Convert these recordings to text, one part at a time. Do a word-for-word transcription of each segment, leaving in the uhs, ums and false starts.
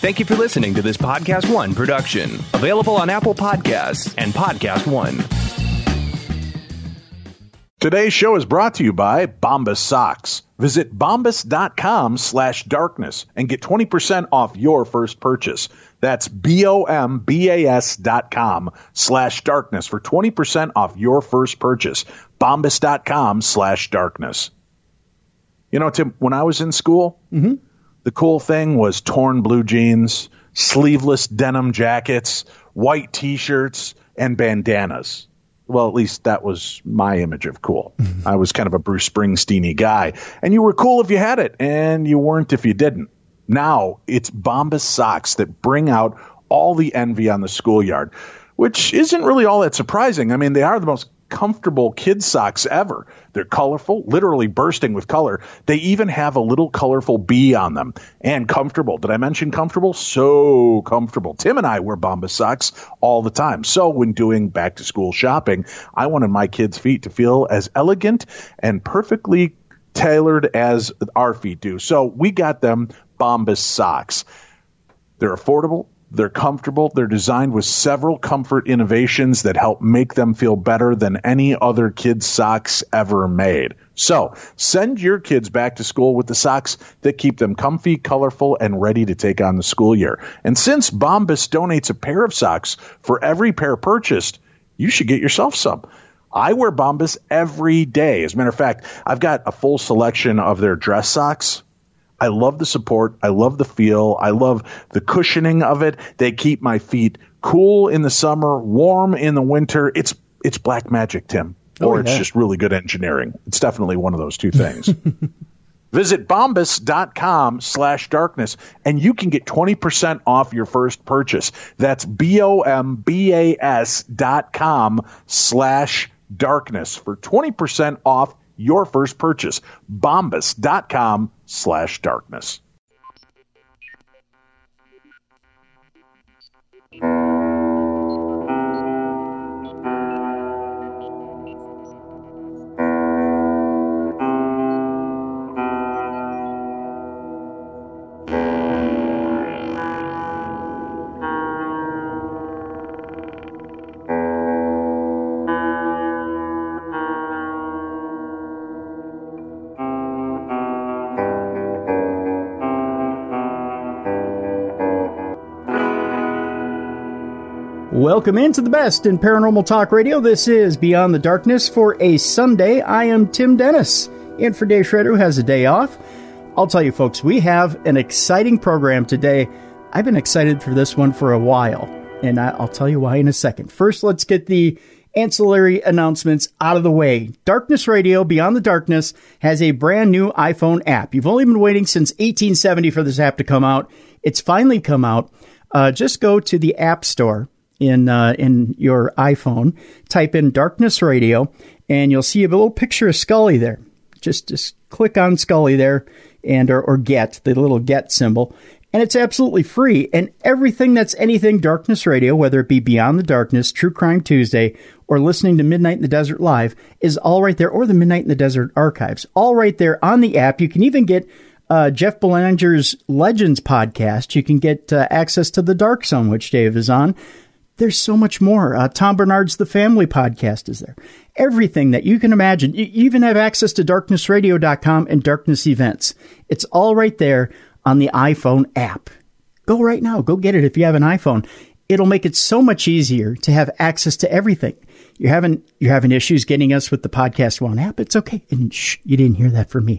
Thank you for listening to this Podcast One production. Available on Apple Podcasts and Podcast One. Today's show is brought to you by Bombas Socks. Visit bombas.com slash darkness and get twenty percent off your first purchase. That's B-O-M-B-A-S dot com slash darkness for twenty percent off your first purchase. Bombas.com slash darkness. You know, Tim, when I was in school, mm-hmm. the cool thing was torn blue jeans, sleeveless denim jackets, white T-shirts, and bandanas. Well, at least that was my image of cool. Mm-hmm. I was kind of a Bruce Springsteen-y guy. And you were cool if you had it, and you weren't if you didn't. Now, it's Bombas socks that bring out all the envy on the schoolyard, which isn't really all that surprising. I mean, they are the most comfortable kids' socks ever. They're colorful, literally bursting with color. They even have a little colorful bee on them. And comfortable. Did I mention comfortable? So comfortable. Tim and I wear Bombas socks all the time. So when doing back-to-school shopping, I wanted my kids' feet to feel as elegant and perfectly tailored as our feet do. So we got them Bombas socks. They're affordable. They're comfortable. They're designed with several comfort innovations that help make them feel better than any other kids' socks ever made. So send your kids back to school with the socks that keep them comfy, colorful, and ready to take on the school year. And since Bombas donates a pair of socks for every pair purchased, you should get yourself some. I wear Bombas every day. As a matter of fact, I've got a full selection of their dress socks. I love the support. I love the feel. I love the cushioning of it. They keep my feet cool in the summer, warm in the winter. It's it's black magic, Tim. Or oh, yeah. It's just really good engineering. It's definitely one of those two things. Visit bombas.com slash darkness and you can get twenty percent off your first purchase. That's B-O-M-B-A-S dot com slash darkness for twenty percent off your first purchase. Bombas.com slash darkness. Welcome into the best in paranormal talk radio. This is Beyond the Darkness for a Sunday. I am Tim Dennis, in for Dave Schroeder, who has a day off. I'll tell you, folks, we have an exciting program today. I've been excited for this one for a while, and I'll tell you why in a second. First, let's get the ancillary announcements out of the way. Darkness Radio, Beyond the Darkness, has a brand new iPhone app. You've only been waiting since eighteen seventy for this app to come out. It's finally come out. Uh, just go to the App Store in uh, in your iPhone, type in Darkness Radio, and you'll see a little picture of Scully there. Just just click on Scully there, and or, or get, the little get symbol, and it's absolutely free. And everything that's anything Darkness Radio, whether it be Beyond the Darkness, True Crime Tuesday, or listening to Midnight in the Desert Live, is all right there, or the Midnight in the Desert archives, all right there on the app. You can even get Uh, Jeff Belanger's Legends podcast. You can get uh, access to the Dark Zone, which Dave is on. There's so much more. Uh, Tom Bernard's The Family podcast is there. Everything that you can imagine. You even have access to darkness radio dot com and Darkness Events. It's all right there on the iPhone app. Go right now. Go get it if you have an iPhone. It'll make it so much easier to have access to everything. You're having, you're having issues getting us with the Podcast One app. It's okay. And shh, you didn't hear that from me.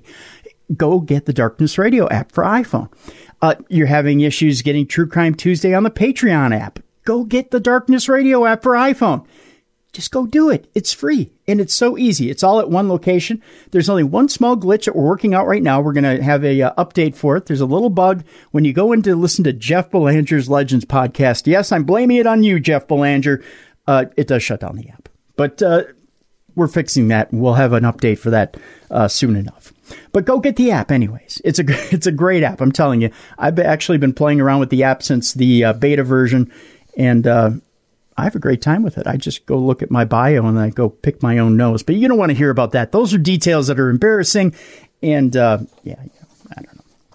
Go get the Darkness Radio app for iPhone. Uh, you're having issues getting True Crime Tuesday on the Patreon app. Go get the Darkness Radio app for iPhone. Just go do it. It's free, and it's so easy. It's all at one location. There's only one small glitch that we're working out right now. We're going to have a uh, update for it. There's a little bug when you go in to listen to Jeff Belanger's Legends podcast. Yes, I'm blaming it on you, Jeff Belanger. Uh, it does shut down the app, but uh, we're fixing that, and we'll have an update for that uh, soon enough. But go get the app anyways. It's a it's a great app. I'm telling you. I've actually been playing around with the app since the uh, beta version, and uh, I have a great time with it. I just go look at my bio and I go pick my own nose. But you don't want to hear about that. Those are details that are embarrassing. And uh, yeah, yeah, I don't know.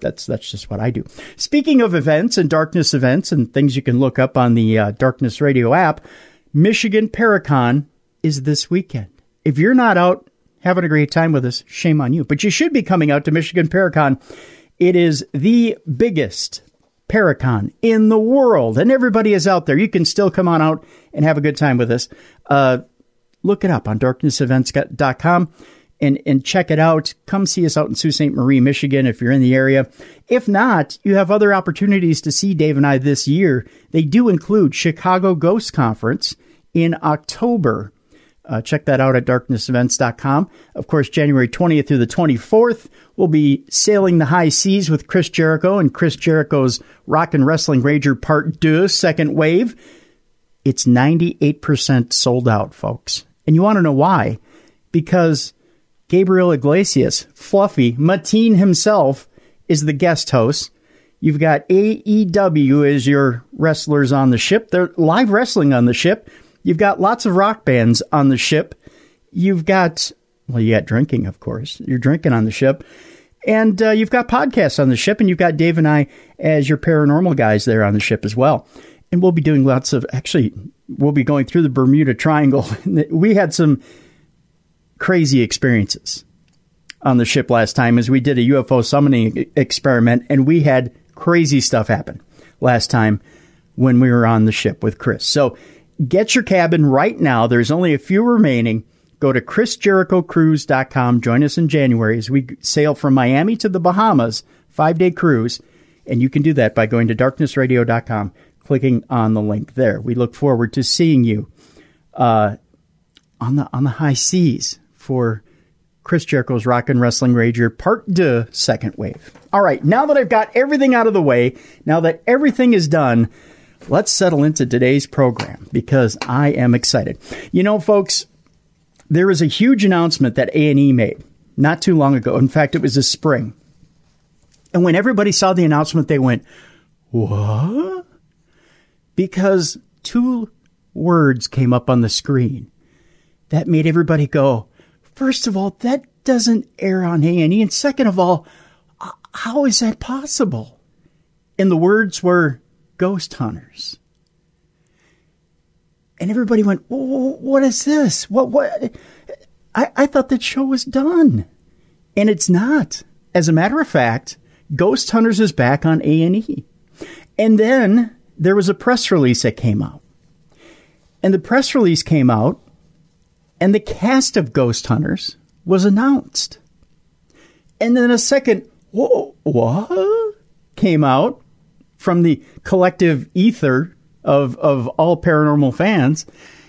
That's that's just what I do. Speaking of events and Darkness events and things you can look up on the uh, Darkness Radio app, Michigan Paracon is this weekend. If you're not out having a great time with us, shame on you. But you should be coming out to Michigan Paracon. It is the biggest Paracon in the world, and everybody is out there. You can still come on out and have a good time with us. Uh, look it up on darkness events dot com and, and check it out. Come see us out in Sault Ste. Marie, Michigan, if you're in the area. If not, you have other opportunities to see Dave and I this year. They do include Chicago Ghost Conference in October. Uh, check that out at darkness events dot com. Of course, January twentieth through the twenty-fourth, we'll be sailing the high seas with Chris Jericho and Chris Jericho's Rock and Wrestling Rager Part two, Second Wave. It's ninety-eight percent sold out, folks. And you want to know why? Because Gabriel Iglesias, Fluffy, Mateen himself, is the guest host. You've got A E W as your wrestlers on the ship. They're live wrestling on the ship. You've got lots of rock bands on the ship. You've got, well, you got drinking, of course. You're drinking on the ship. And uh, you've got podcasts on the ship, and you've got Dave and I as your paranormal guys there on the ship as well. And we'll be doing lots of, actually, we'll be going through the Bermuda Triangle. We had some crazy experiences on the ship last time as we did a U F O summoning experiment, and we had crazy stuff happen last time when we were on the ship with Chris. So get your cabin right now. There's only a few remaining. Go to chris jericho cruise dot com. Join us in January as we sail from Miami to the Bahamas, five-day cruise. And you can do that by going to darkness radio dot com, clicking on the link there. We look forward to seeing you uh, on the on the high seas for Chris Jericho's Rock and Wrestling Rager Part two, Second Wave. All right, now that I've got everything out of the way, now that everything is done, let's settle into today's program because I am excited. You know, folks, there was a huge announcement that A and E made not too long ago. In fact, it was this spring. And when everybody saw the announcement, they went, what? Because two words came up on the screen that made everybody go, first of all, that doesn't air on A and E. And second of all, how is that possible? And the words were Ghost Hunters. And everybody went, what is this? What, what? I, I thought that show was done. And it's not. As a matter of fact, Ghost Hunters is back on A and E. And then there was a press release that came out. And the press release came out, and the cast of Ghost Hunters was announced. And then a second, whoa, what? Came out from the collective ether of, of all paranormal fans.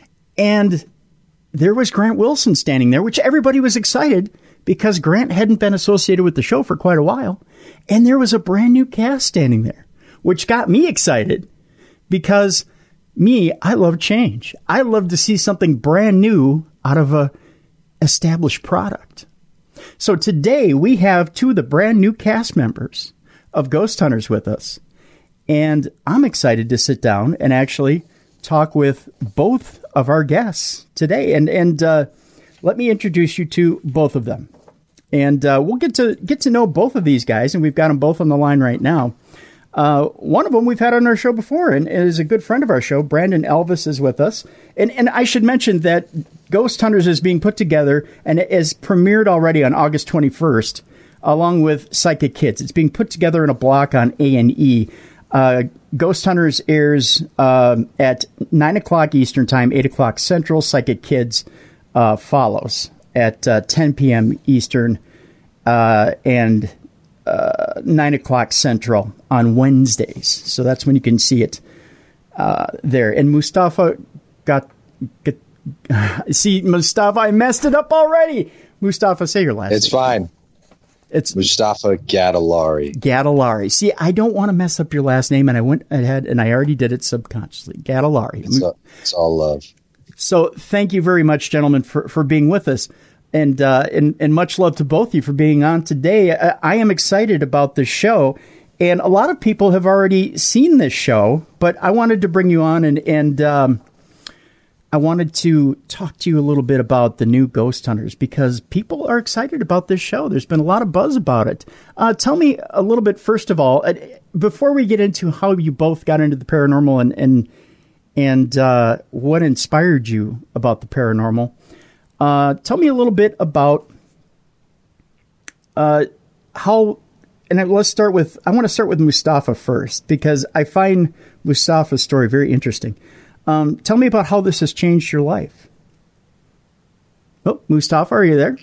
And there was Grant Wilson standing there, which everybody was excited because Grant hadn't been associated with the show for quite a while. And there was a brand new cast standing there, which got me excited because me, I love change. I love to see something brand new out of a established product. So today we have two of the brand new cast members of Ghost Hunters with us. And I'm excited to sit down and actually talk with both of our guests today. And and uh, let me introduce you to both of them. And uh, we'll get to get to know both of these guys. And we've got them both on the line right now. Uh, one of them we've had on our show before and is a good friend of our show. Brandon Elvis is with us. And, and I should mention that Ghost Hunters is being put together and it is premiered already on August twenty-first, along with Psychic Kids. It's being put together in a block on A and E. Uh, Ghost Hunters airs um, at nine o'clock Eastern Time, eight o'clock Central. Psychic Kids uh, follows at uh, ten p.m. Eastern uh, and uh, nine o'clock Central on Wednesdays. So that's when you can see it uh, there. And Mustafa got, got... See, Mustafa, I messed it up already. Mustafa, say your last It's name. fine. It's Mustafa Gadalari. Gadalari. See, I don't want to mess up your last name, and I went ahead and I already did it subconsciously. Gadalari. It's, a, it's all love. So thank you very much, gentlemen, for, for being with us. And, uh, and and much love to both of you for being on today. I, I am excited about this show, and a lot of people have already seen this show, but I wanted to bring you on and, and um, I wanted to talk to you a little bit about the new Ghost Hunters because people are excited about this show. There's been a lot of buzz about it. Uh, tell me a little bit, first of all, uh, before we get into how you both got into the paranormal and and, and uh, what inspired you about the paranormal, uh, tell me a little bit about uh, how, and let's start with, I want to start with Mustafa first because I find Mustafa's story very interesting. Um, tell me about how this has changed your life. Oh, Mustafa, are you there?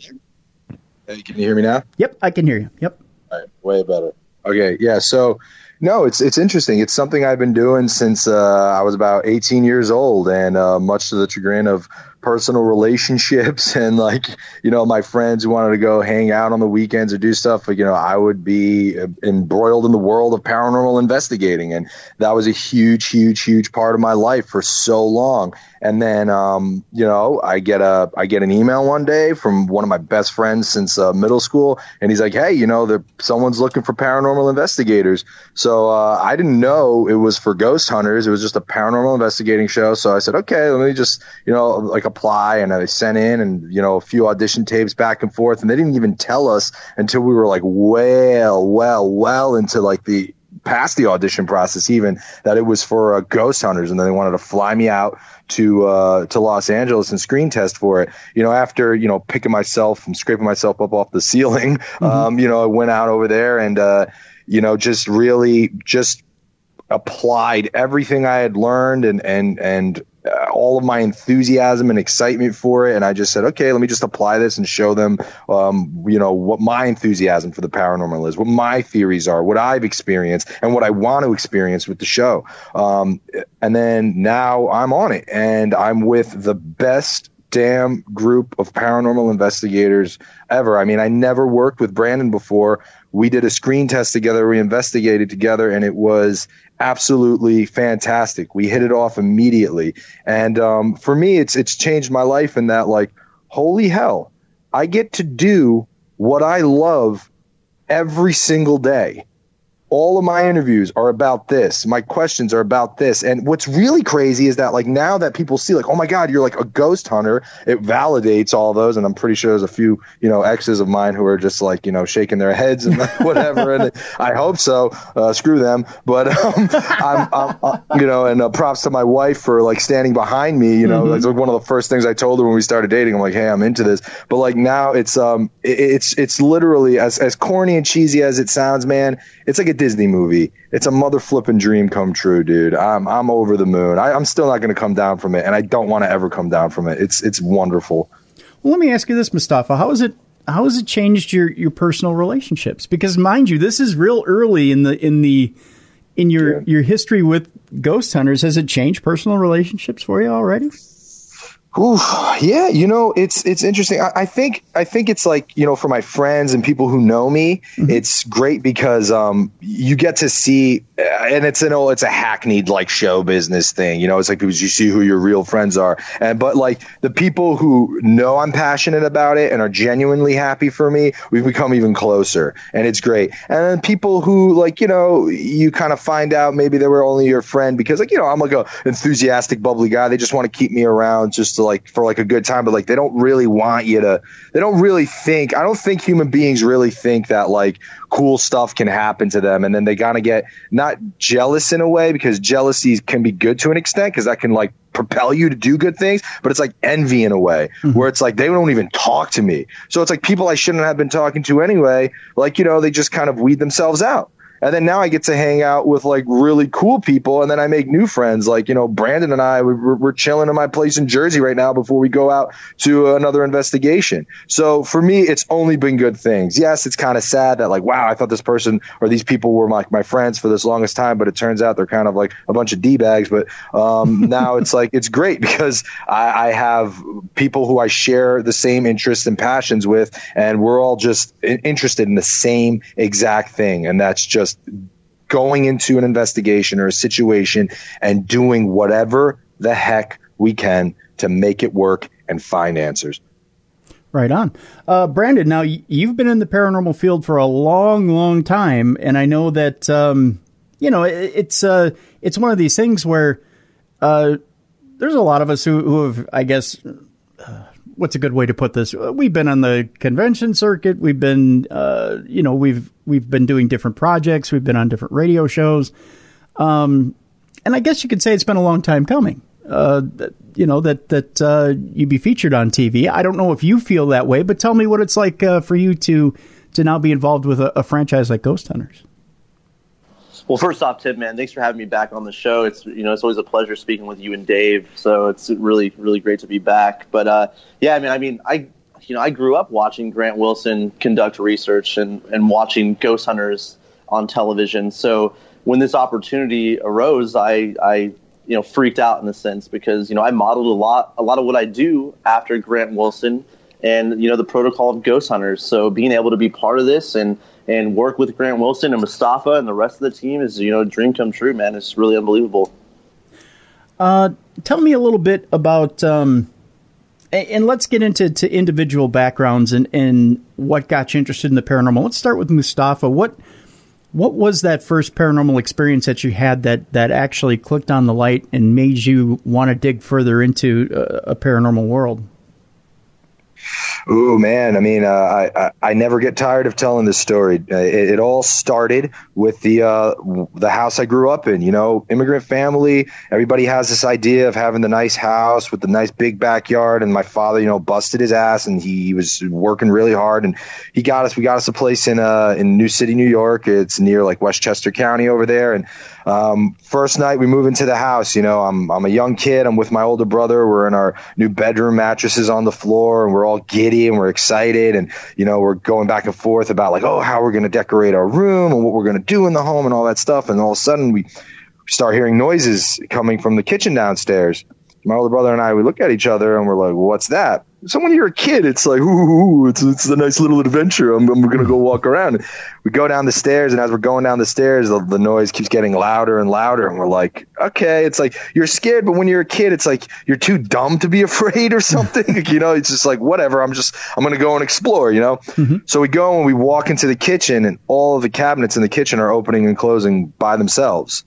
Hey, can you hear me now? Yep, I can hear you. Yep. All right, way better. Okay, yeah. So, no, it's it's interesting. It's something I've been doing since uh, I was about eighteen years old, and uh, much to the chagrin of personal relationships and like, you know, my friends who wanted to go hang out on the weekends or do stuff, like, you know, I would be embroiled in the world of paranormal investigating. And that was a huge, huge, huge part of my life for so long. And then, um, you know, I get a, I get an email one day from one of my best friends since uh, middle school. And he's like, hey, you know, there, someone's looking for paranormal investigators. So uh, I didn't know it was for Ghost Hunters. It was just a paranormal investigating show. So I said, okay, let me just, you know, like apply. And I sent in and, you know, a few audition tapes back and forth. And they didn't even tell us until we were like well, well, well into like the past the audition process even that it was for uh, Ghost Hunters. And then they wanted to fly me out to uh to Los Angeles and screen test for it. You know, after, you know, picking myself and scraping myself up off the ceiling, mm-hmm. um, you know, I went out over there and, uh, you know, just really just applied everything I had learned and, and, and, Uh, all of my enthusiasm and excitement for it. And I just said, okay, let me just apply this and show them, um, you know, what my enthusiasm for the paranormal is, what my theories are, what I've experienced and what I want to experience with the show. Um, and then now I'm on it and I'm with the best damn group of paranormal investigators ever. I mean, I never worked with Brandon before. We did a screen test together. We investigated together and it was absolutely fantastic. We hit it off immediately. And um, for me, it's it's changed my life in that, like, holy hell, I get to do what I love every single day. All of my interviews are about this. My questions are about this. And what's really crazy is that, like, now that people see, like, oh my God, you're like a ghost hunter, it validates all those. And I'm pretty sure there's a few, you know, exes of mine who are just like, you know, shaking their heads and whatever. And I hope so. Uh, screw them. But, um, I'm, I'm uh, you know, and uh, props to my wife for like standing behind me. You know, mm-hmm. It's like one of the first things I told her when we started dating. I'm like, hey, I'm into this. But like now it's, um, it, it's, it's literally as, as corny and cheesy as it sounds, man. It's like a Disney movie. It's a mother flipping dream come true, dude. I'm I'm over the moon. I, I'm still not going to come down from it, and I don't want to ever come down from it. It's it's wonderful. Well, let me ask you this, Mustafa. How is it? How has it changed your, your personal relationships? Because mind you, this is real early in the in the in your yeah. your history with Ghost Hunters. Has it changed personal relationships for you already? Ooh, yeah, you know, it's it's interesting. I, I think I think it's like, you know, for my friends and people who know me, mm-hmm. it's great because um, you get to see, and it's an oh, it's a hackneyed like show business thing. You know, it's like because you see who your real friends are, and but like the people who know I'm passionate about it and are genuinely happy for me, we've become even closer, and it's great. And then people who like, you know, you kind of find out maybe they were only your friend because like, you know, I'm like a enthusiastic, bubbly guy. They just want to keep me around just to like for like a good time, but like they don't really want you to, they don't really think, I don't think human beings really think that like cool stuff can happen to them. And then they gotta get not jealous in a way, because jealousy can be good to an extent because that can like propel you to do good things, but it's like envy in a way mm-hmm. where it's like they don't even talk to me. So it's like people I shouldn't have been talking to anyway, like, you know, they just kind of weed themselves out. And then now I get to hang out with like really cool people, and then I make new friends. Like, you know, Brandon and I, we're, we're chilling in my place in Jersey right now before we go out to another investigation. So for me, it's only been good things. Yes, it's kind of sad that like, wow, I thought this person or these people were like my, my friends for this longest time, but it turns out they're kind of like a bunch of D-bags. But um, now it's like, it's great because I, I have people who I share the same interests and passions with, and we're all just interested in the same exact thing. And that's just going into an investigation or a situation and doing whatever the heck we can to make it work and find answers. Right on. Uh, Brandon, now you've been in the paranormal field for a long, long time. And I know that, um, you know, it, it's uh, it's one of these things where uh, there's a lot of us who, who have, I guess, uh, what's a good way to put this? We've been on the convention circuit. We've been, uh, you know, we've we've been doing different projects. We've been on different radio shows. Um, and I guess you could say it's been a long time coming, uh, that, you know, that that uh, you be featured on T V. I don't know if you feel that way, but tell me what it's like uh, for you to to now be involved with a, a franchise like Ghost Hunters. Well, first off, Tim, man, thanks for having me back on the show. It's you know it's always a pleasure speaking with you and Dave. So it's really really great to be back. But uh, yeah, I mean, I mean, I you know I grew up watching Grant Wilson conduct research and, and watching Ghost Hunters on television. So when this opportunity arose, I I you know freaked out in a sense because you know I modeled a lot a lot of what I do after Grant Wilson and you know the protocol of Ghost Hunters. So being able to be part of this and and work with Grant Wilson and Mustafa and the rest of the team is, you know, a dream come true, man. It's really unbelievable. Uh, tell me a little bit about, um, and let's get into to individual backgrounds and, and what got you interested in the paranormal. Let's start with Mustafa. What what was that first paranormal experience that you had that, that actually clicked on the light and made you want to dig further into a, a paranormal world? Ooh, man. I mean, uh, I, I I never get tired of telling this story. Uh, it, it all started with the uh, the house I grew up in. You know, immigrant family. Everybody has this idea of having the nice house with the nice big backyard. And my father, you know, busted his ass, and he, he was working really hard. And he got us. We got us a place in uh in New City, New York. It's near like Westchester County over there. And um, first night we move into the house. You know, I'm I'm a young kid. I'm with my older brother. We're in our new bedroom, mattresses on the floor, and we're all giddy and we're excited, and you know we're going back and forth about like, oh, how we're going to decorate our room and what we're going to do in the home and all that stuff. And all of a sudden we start hearing noises coming from the kitchen downstairs. My older brother and I, we look at each other and we're like, well, what's that? So when you're a kid, it's like, ooh, it's it's a nice little adventure. I'm, I'm going to go walk around. We go down the stairs, and as we're going down the stairs, the, the noise keeps getting louder and louder. And we're like, okay, it's like you're scared, but when you're a kid, it's like you're too dumb to be afraid or something. You know, it's just like, whatever, I'm just, I'm going to go and explore, you know? Mm-hmm. So we go and we walk into the kitchen, and all of the cabinets in the kitchen are opening and closing by themselves.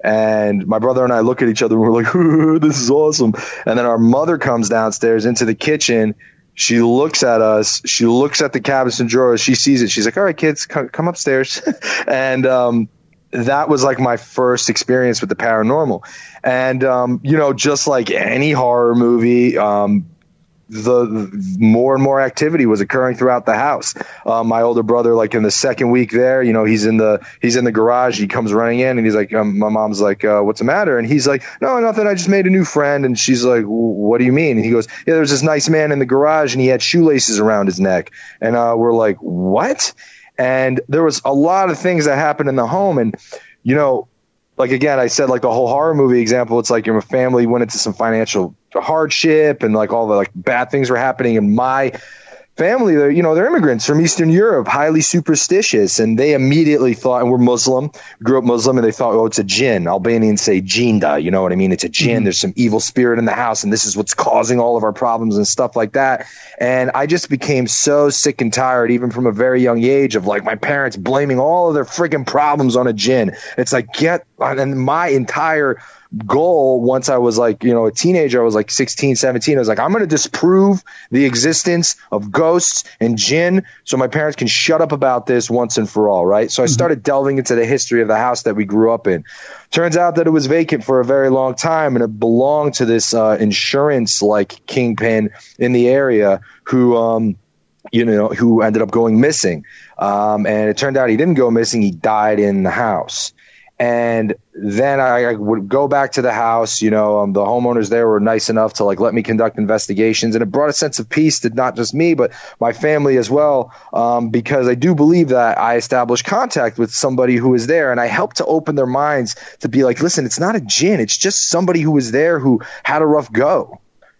And my brother and I look at each other and we're like, ooh, this is awesome. And then our mother comes downstairs into the kitchen. She looks at us. She looks at the cabinets and drawers. She sees it. She's like, all right, kids, come, come upstairs. and um, that was like my first experience with the paranormal. And, um, you know, just like any horror movie, um, the, the more and more activity was occurring throughout the house. Uh, my older brother, like in the second week there, you know, he's in the, he's in the garage. He comes running in and he's like, um, my mom's like, uh, what's the matter? And he's like, no, nothing. I just made a new friend. And she's like, what do you mean? And he goes, yeah, there's this nice man in the garage and he had shoelaces around his neck. And, uh, we're like, what? And there was a lot of things that happened in the home. And, you know, like, again, I said, like the whole horror movie example, it's like your family went into some financial hardship and like all the like bad things were happening. And my family, they're, you know, they're immigrants from Eastern Europe, highly superstitious. And they immediately thought, and we're Muslim, grew up Muslim, and they thought, oh, it's a jinn. Albanians say jinda, you know what I mean? It's a jinn. Mm-hmm. There's some evil spirit in the house, and this is what's causing all of our problems and stuff like that. And I just became so sick and tired, even from a very young age, of like my parents blaming all of their freaking problems on a jinn. It's like, get, and my entire goal once I was like, you know, a teenager, I was like sixteen, seventeen. I was like, I'm going to disprove the existence of ghosts and jinn so my parents can shut up about this once and for all, right? So I started delving into the history of the house that we grew up in. Turns out that it was vacant for a very long time, and it belonged to this uh, insurance like kingpin in the area who, um, you know, who ended up going missing. Um, and it turned out he didn't go missing. He died in the house. And then I, I would go back to the house. You know, um, the homeowners there were nice enough to like let me conduct investigations, and it brought a sense of peace to not just me, but my family as well. Um, because I do believe that I established contact with somebody who was there, and I helped to open their minds to be like, listen, it's not a jinn. It's just somebody who was there who had a rough go.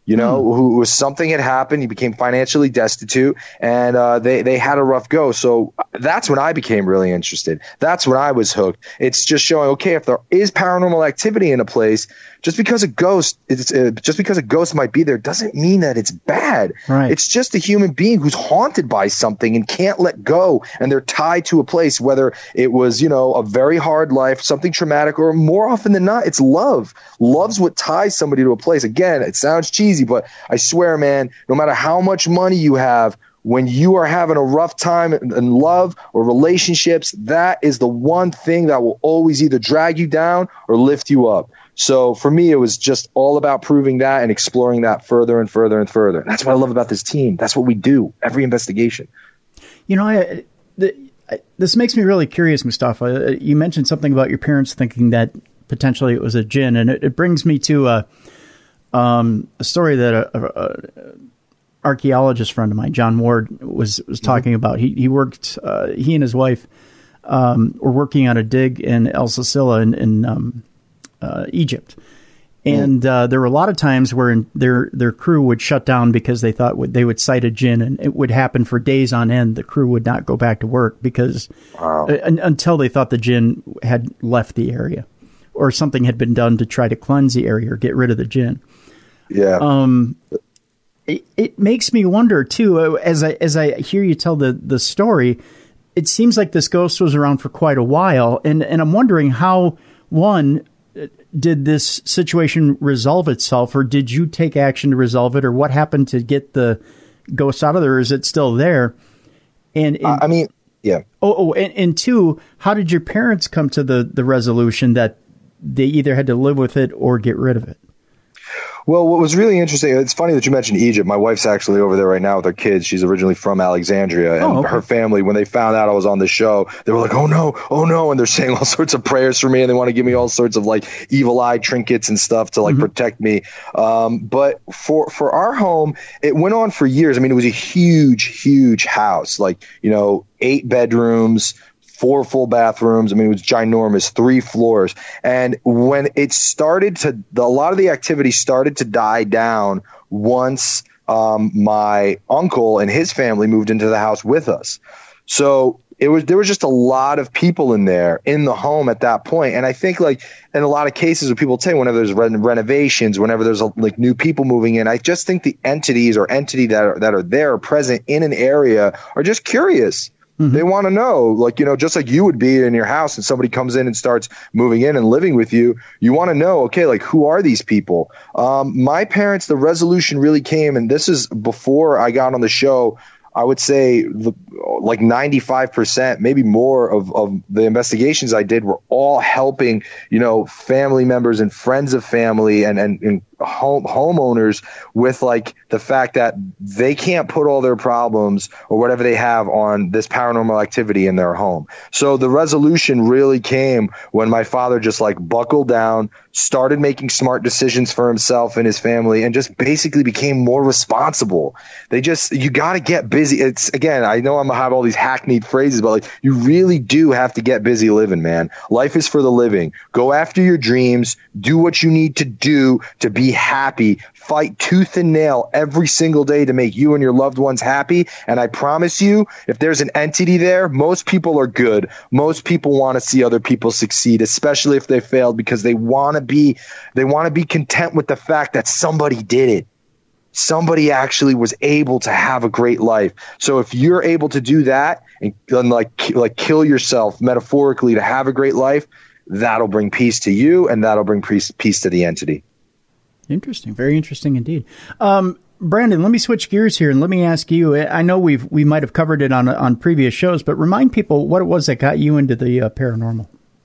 you know, mm. who was something had happened. He became financially destitute, and uh, they, they had a rough go. So that's when I became really interested. That's when I was hooked. It's just showing, okay, if there is paranormal activity in a place, just because a ghost, it's, uh, just because a ghost might be there doesn't mean that it's bad. Right. It's just a human being who's haunted by something and can't let go, and they're tied to a place, whether it was, you know, a very hard life, something traumatic, or more often than not, it's love. Love's what ties somebody to a place. Again, it sounds cheesy, but I swear, man, no matter how much money you have, when you are having a rough time in love or relationships, that is the one thing that will always either drag you down or lift you up. So for me, it was just all about proving that and exploring that further and further and further. And that's what I love about this team. That's what we do every investigation. You know, I, the, I, this makes me really curious, Mustafa. You mentioned something about your parents thinking that potentially it was a jinn, and it, it brings me to a, um, a story that a, a, a archaeologist friend of mine, John Ward, was was talking mm-hmm. about. He he worked. Uh, he and his wife um, were working on a dig in El Sicila in, in um, uh, Egypt, and uh, there were a lot of times where in their their crew would shut down because they thought would, they would sight a jinn, and it would happen for days on end. The crew would not go back to work because wow. uh, until they thought the jinn had left the area, or something had been done to try to cleanse the area or get rid of the jinn. Yeah. Um. It, it makes me wonder too, as I as I hear you tell the the story. It seems like this ghost was around for quite a while, and and I'm wondering how, one, did this situation resolve itself, or did you take action to resolve it, or what happened to get the ghost out of there? Or is it still there? And, and I mean, yeah. Oh, oh, and, and two, how did your parents come to the the resolution that they either had to live with it or get rid of it? Well, what was really interesting, it's funny that you mentioned Egypt. My wife's actually over there right now with her kids. She's originally from Alexandria. And oh, okay. her family, when they found out I was on the show, they were like, oh, no, oh, no. And they're saying all sorts of prayers for me. And they want to give me all sorts of like evil eye trinkets and stuff to like mm-hmm. protect me. Um, but for, for our home, it went on for years. I mean, it was a huge, huge house, like, you know, eight bedrooms, four full bathrooms. I mean, it was ginormous, three floors. And when it started to, the, a lot of the activity started to die down once um, my uncle and his family moved into the house with us. So it was, there was just a lot of people in there in the home at that point. And I think like in a lot of cases when people say whenever there's re- renovations, whenever there's a, like new people moving in, I just think the entities or entity that are, that are there present in an area are just curious. Mm-hmm. They want to know, like, you know, just like you would be in your house and somebody comes in and starts moving in and living with you, you want to know, okay, like, who are these people? Um, my parents, the resolution really came, and this is before I got on the show. I would say the, like ninety-five percent, maybe more of, of the investigations I did were all helping, you know, family members and friends of family and, and, and home homeowners with like the fact that they can't put all their problems or whatever they have on this paranormal activity in their home. So the resolution really came when my father just like buckled down, started making smart decisions for himself and his family, and just basically became more responsible. They just, you got to get busy. It's, again, I know I'm gonna have all these hackneyed phrases, but like, you really do have to get busy living, man. Life is for the living. Go after your dreams, do what you need to do to be happy, fight tooth and nail every single day to make you and your loved ones happy. And I promise you, if there's an entity there, most people are good. Most people want to see other people succeed, especially if they failed, because they want to be, they want to be content with the fact that somebody did it. Somebody actually was able to have a great life. So if you're able to do that and, and like, like kill yourself metaphorically to have a great life, that'll bring peace to you, and that'll bring peace, peace to the entity. Interesting. Very interesting indeed. Um, Brandon, let me switch gears here and let me ask you, I know we've, we might have covered it on, on previous shows, but remind people what it was that got you into the uh, paranormal.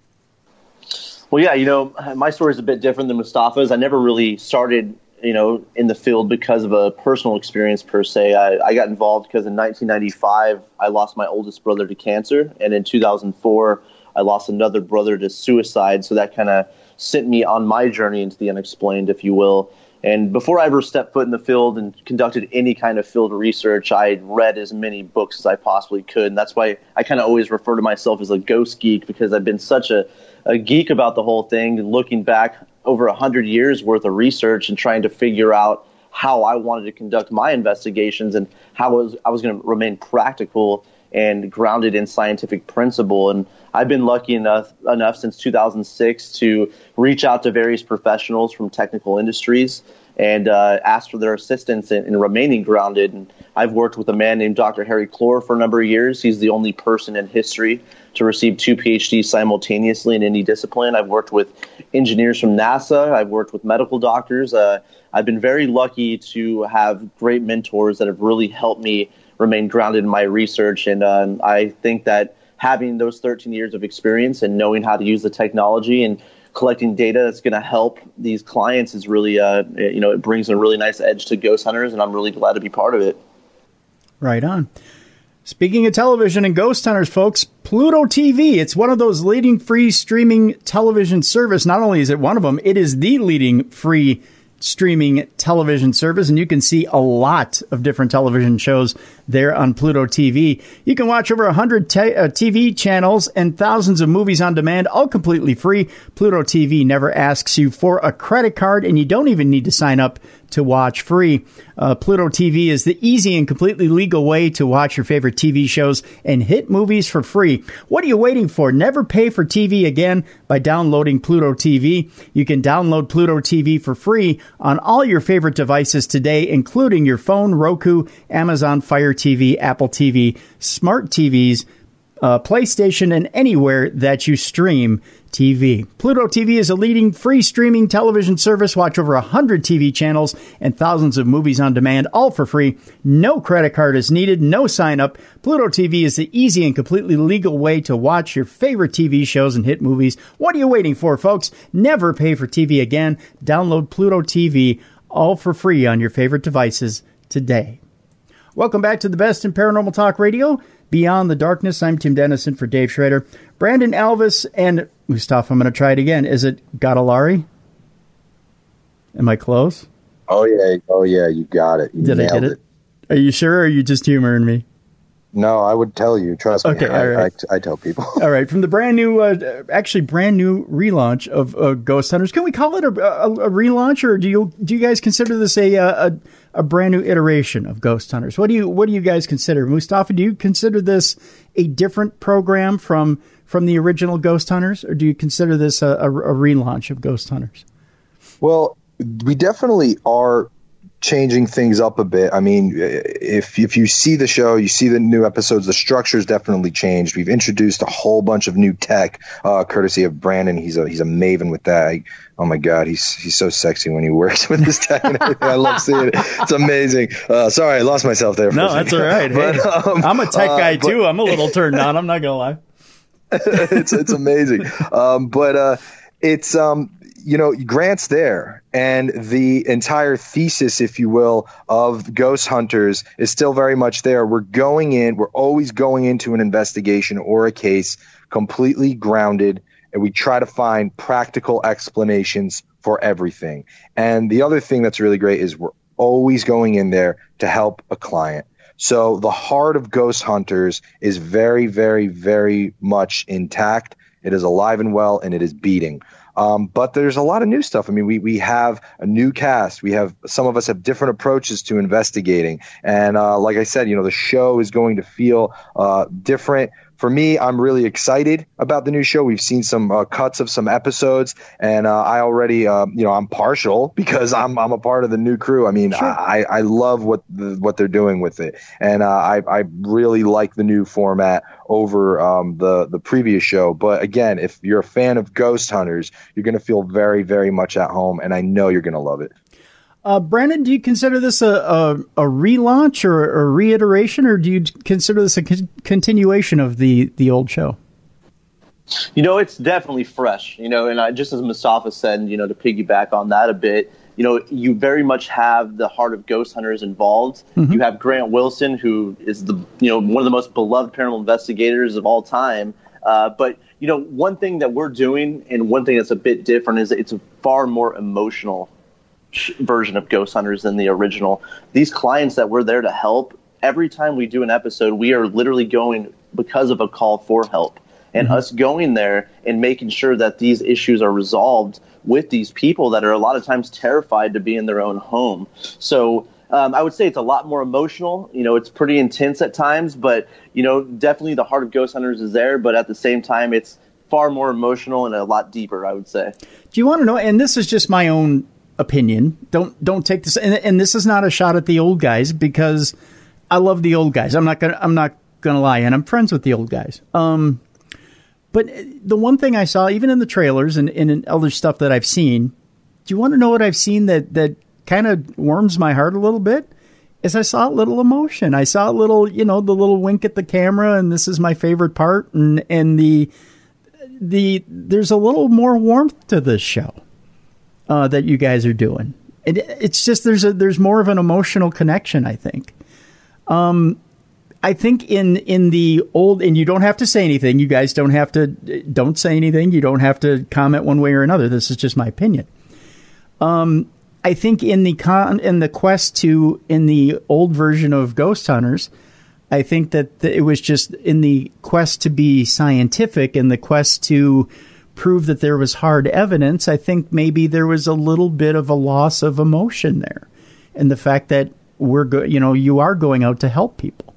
Well, yeah, you know, my story is a bit different than Mustafa's. I never really started, you know, in the field because of a personal experience per se. I, I got involved because in nineteen ninety-five, I lost my oldest brother to cancer. And in two thousand four, I lost another brother to suicide. So that kind of sent me on my journey into the unexplained, if you will. And before I ever stepped foot in the field and conducted any kind of field research, I read as many books as I possibly could. And that's why I kind of always refer to myself as a ghost geek, because I've been such a, a geek about the whole thing, looking back over one hundred years worth of research and trying to figure out how I wanted to conduct my investigations and how I was, I was going to remain practical and grounded in scientific principle. And I've been lucky enough enough since two thousand six to reach out to various professionals from technical industries and uh, ask for their assistance in, in remaining grounded. And I've worked with a man named Doctor Harry Clore for a number of years. He's the only person in history to receive two P H Ds simultaneously in any discipline. I've worked with engineers from NASA. I've worked with medical doctors. Uh, I've been very lucky to have great mentors that have really helped me remain grounded in my research. And um, I think that having those thirteen years of experience and knowing how to use the technology and collecting data that's going to help these clients is really, uh, you know, it brings a really nice edge to Ghost Hunters, and I'm really glad to be part of it. Right on. Speaking of television and Ghost Hunters, folks, Pluto T V, it's one of those leading free streaming television service. Not only is it one of them, it is the leading free streaming television service, and you can see a lot of different television shows there on Pluto T V. You can watch over one hundred te- uh, T V channels and thousands of movies on demand, all completely free. Pluto T V never asks you for a credit card, and you don't even need to sign up to watch free. Uh, Pluto T V is the easy and completely legal way to watch your favorite T V shows and hit movies for free. What are you waiting for? Never pay for T V again by downloading Pluto T V. You can download Pluto T V for free on all your favorite devices today, including your phone, Roku, Amazon Fire T V, Apple T V, smart T Vs, uh, PlayStation, and anywhere that you stream T V. Pluto T V is a leading free streaming television service. Watch over one hundred T V channels and thousands of movies on demand, all for free. No credit card is needed, no sign up. Pluto T V is the easy and completely legal way to watch your favorite T V shows and hit movies. What are you waiting for, folks? Never pay for T V again. Download Pluto T V, all for free on your favorite devices today. Welcome back to the best in paranormal talk radio, Beyond the Darkness. I'm Tim Dennison for Dave Schrader. Brandon Alvis and Mustafa, I'm going to try it again. Is it Gadalari? Am I close? Oh, yeah. Oh, yeah. You got it. You Did I get it? it? Are you sure, or are you just humoring me? No, I would tell you. Trust me. Okay, I, all right. I, I tell people. All right. From the brand new, uh, actually brand new relaunch of uh, Ghost Hunters. Can we call it a, a, a relaunch, or do you do you guys consider this a, a a brand new iteration of Ghost Hunters? What do you what do you guys consider, Mustafa? Do you consider this a different program from from the original Ghost Hunters, or do you consider this a, a, a relaunch of Ghost Hunters? Well, we definitely are changing things up a bit. I mean, if if you see the show, you see the new episodes, the structure's definitely changed. We've introduced a whole bunch of new tech, uh, courtesy of Brandon. He's a he's a maven with that. I, oh my God, he's he's so sexy when he works with his tech and everything. I love seeing it. It's amazing. Uh, sorry, I lost myself there. For no, a that's all right. But, hey, um, I'm a tech guy uh, but, too. I'm a little turned on. I'm not gonna lie. it's it's amazing. Um, but uh, it's um. You know, Grant's there, and the entire thesis, if you will, of Ghost Hunters is still very much there. We're going in, we're always going into an investigation or a case completely grounded, and we try to find practical explanations for everything. And the other thing that's really great is we're always going in there to help a client. So the heart of Ghost Hunters is very, very, very much intact. It is alive and well, and it is beating. Um, but there's a lot of new stuff. I mean, we, we have a new cast. We have, some of us have different approaches to investigating. And, uh, like I said, you know, the show is going to feel, uh, different. For me, I'm really excited about the new show. We've seen some uh, cuts of some episodes, and uh, I already, uh, you know, I'm partial because I'm I'm a part of the new crew. I mean, sure. I, I love what the, what they're doing with it, and uh, I I really like the new format over um, the the previous show. But again, if you're a fan of Ghost Hunters, you're going to feel very very much at home, and I know you're going to love it. Uh, Brandon, do you consider this a, a, a relaunch or a reiteration, or do you consider this a con- continuation of the, the old show? You know, it's definitely fresh, you know, and I, just as Mustafa said, you know, to piggyback on that a bit, you know, you very much have the heart of Ghost Hunters involved. Mm-hmm. You have Grant Wilson, who is the, you know, one of the most beloved paranormal investigators of all time. Uh, but, you know, one thing that we're doing and one thing that's a bit different is it's a far more emotional version of Ghost Hunters than the original. These clients that we're there to help, every time we do an episode, we are literally going because of a call for help. and mm-hmm. us going there and making sure that these issues are resolved with these people that are a lot of times terrified to be in their own home. So um, I would say it's a lot more emotional. You know, it's pretty intense at times, but, you know, definitely the heart of Ghost Hunters is there. But at the same time, it's far more emotional and a lot deeper, I would say. Do you want to know, and this is just my own opinion, don't don't take this, and, and this is not a shot at the old guys, because I love the old guys. I'm not gonna I'm not gonna lie, and I'm friends with the old guys. Um, but the one thing I saw, even in the trailers and, and in other stuff that I've seen, do you want to know what I've seen that that kind of warms my heart a little bit? Is I saw a little emotion. I saw a little, you know, the little wink at the camera, and this is my favorite part, and and the the there's a little more warmth to this show uh, that you guys are doing. It, it's just there's a there's more of an emotional connection, I think. Um, I think in in the old, and you don't have to say anything. You guys don't have to don't say anything. You don't have to comment one way or another. This is just my opinion. Um, I think in the con in the quest to in the old version of Ghost Hunters, I think that the, it was just in the quest to be scientific and the quest to prove that there was hard evidence. I think maybe there was a little bit of a loss of emotion there, and the fact that we're go you know you are going out to help people,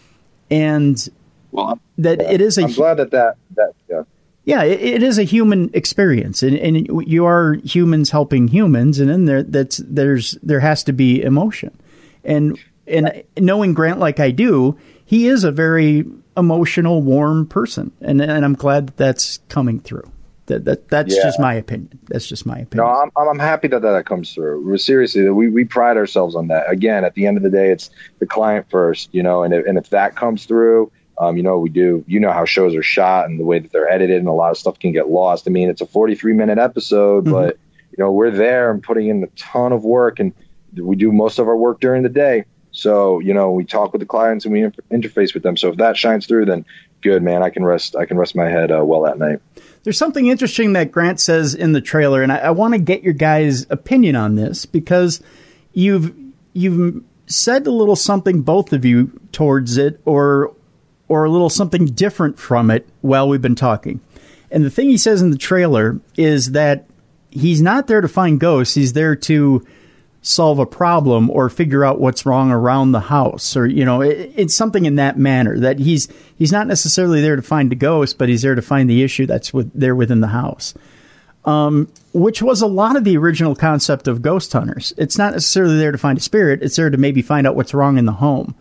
and well, that yeah, it is a I'm glad that that, that yeah. Yeah, it, it is a human experience, and, and you are humans helping humans, and in there, that's there's there has to be emotion, and and knowing Grant like I do, he is a very emotional, warm person, and and I'm glad that that's coming through. That that that's yeah. just my opinion. That's just my opinion. No, I'm I'm happy that that comes through. Seriously, we we pride ourselves on that. Again, at the end of the day, it's the client first, you know, and if, and if that comes through. Um, you know, we do, you know how shows are shot and the way that they're edited, and a lot of stuff can get lost. I mean, it's a forty-three minute episode, mm-hmm. but, you know, we're there and putting in a ton of work, and we do most of our work during the day. So, you know, we talk with the clients and we inter- interface with them. So if that shines through, then good, man, I can rest, I can rest my head uh, well at night. There's something interesting that Grant says in the trailer, and I, I want to get your guys' opinion on this, because you've, you've said a little something, both of you, towards it, or or a little something different from it while we've been talking. And the thing he says in the trailer is that he's not there to find ghosts. He's there to solve a problem or figure out what's wrong around the house, or, you know, it, it's something in that manner, that he's he's not necessarily there to find a ghost, but he's there to find the issue that's with, there within the house, um, which was a lot of the original concept of Ghost Hunters. It's not necessarily there to find a spirit. It's there to maybe find out what's wrong in the home.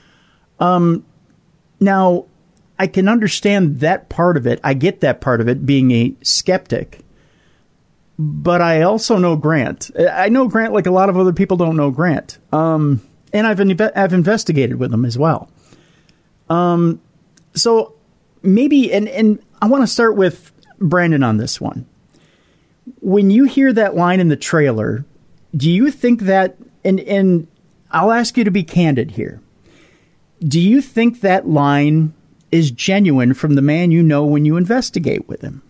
Um, Now, I can understand that part of it. I get that part of it, being a skeptic. But I also know Grant. I know Grant like a lot of other people don't know Grant. Um, and I've, inve- I've investigated with him as well. Um, so maybe, and, and I want to start with Brandon on this one. When you hear that line in the trailer, do you think that, and, and I'll ask you to be candid here, do you think that line is genuine from the man you know when you investigate with him?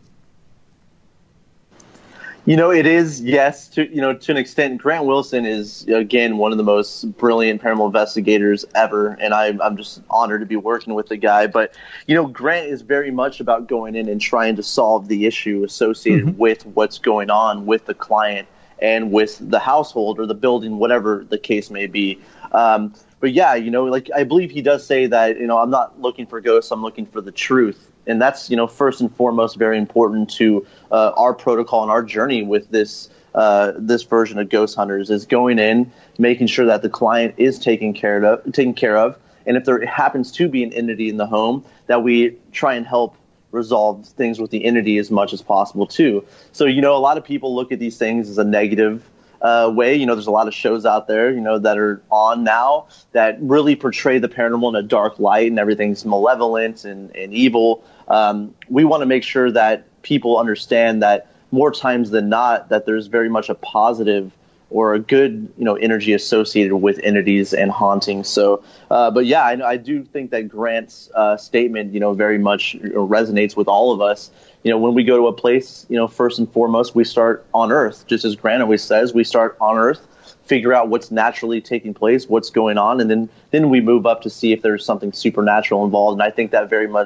You know, it is, yes, to you know, to an extent. Grant Wilson is, again, one of the most brilliant paranormal investigators ever, and I, I'm just honored to be working with the guy. But, you know, Grant is very much about going in and trying to solve the issue associated mm-hmm. with what's going on with the client and with the household or the building, whatever the case may be. Um, But yeah, you know, like I believe he does say that, you know, I'm not looking for ghosts, I'm looking for the truth. And that's, you know, first and foremost, very important to uh, our protocol and our journey with this uh, this version of Ghost Hunters, is going in, making sure that the client is taken care of, taken care of. And if there happens to be an entity in the home, that we try and help resolve things with the entity as much as possible too. So, you know, a lot of people look at these things as a negative Uh, way. You know, there's a lot of shows out there, you know, that are on now that really portray the paranormal in a dark light and everything's malevolent and, and evil. Um, we want to make sure that people understand that more times than not, that there's very much a positive or a good, you know, energy associated with entities and hauntings. So, uh, but yeah, I, I do think that Grant's uh, statement, you know, very much resonates with all of us. You know, when we go to a place, you know, first and foremost, we start on Earth. Just as Grant always says, we start on Earth, figure out what's naturally taking place, what's going on, and then, then we move up to see if there's something supernatural involved. And I think that very much